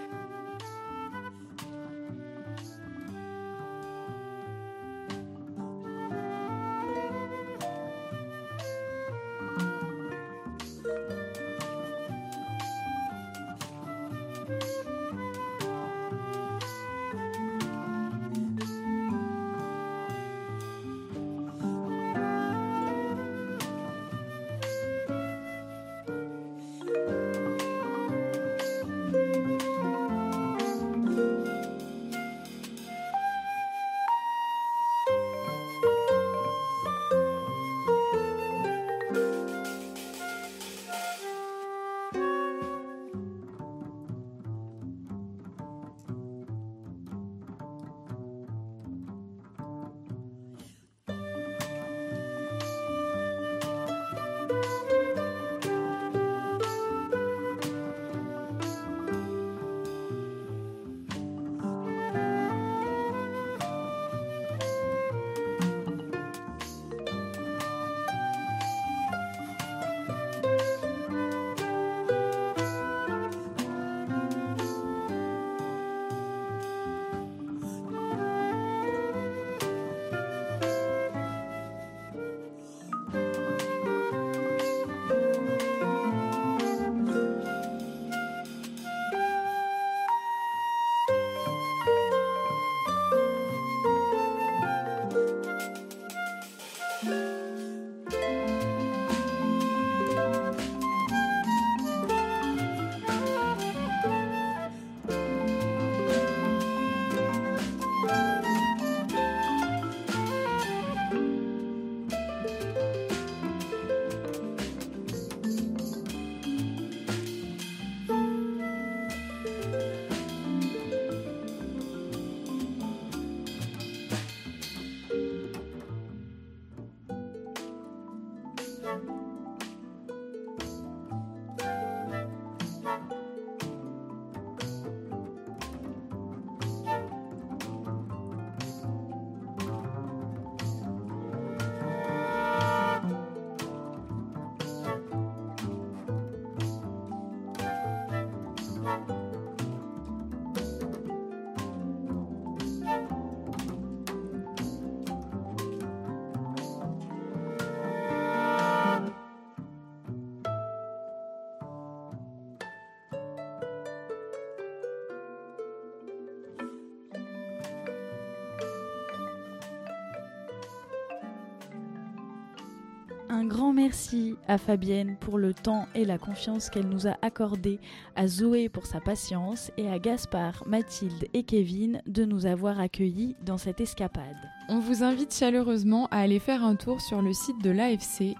Un grand merci à Fabienne pour le temps et la confiance qu'elle nous a accordé, à Zoé pour sa patience et à Gaspard, Mathilde et Kevin de nous avoir accueillis dans cette escapade. On vous invite chaleureusement à aller faire un tour sur le site de l'AFC,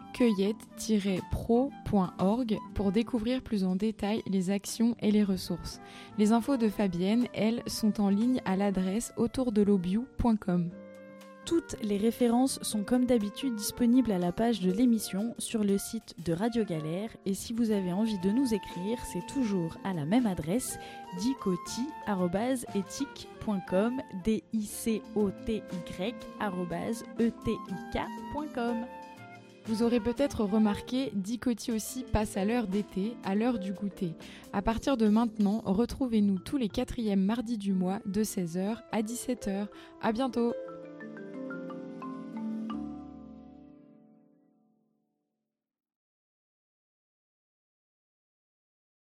cueillette-pro.org, pour découvrir plus en détail les actions et les ressources. Les infos de Fabienne, elles, sont en ligne à l'adresse autourdelobio.com. Toutes les références sont comme d'habitude disponibles à la page de l'émission sur le site de Radio Galère et si vous avez envie de nous écrire, c'est toujours à la même adresse dicoty@ethique.com dicoty@etik.com. Vous aurez peut-être remarqué, Dicoty aussi passe à l'heure d'été, à l'heure du goûter. À partir de maintenant, retrouvez-nous tous les 4e mardis du mois de 16h à 17h. À bientôt!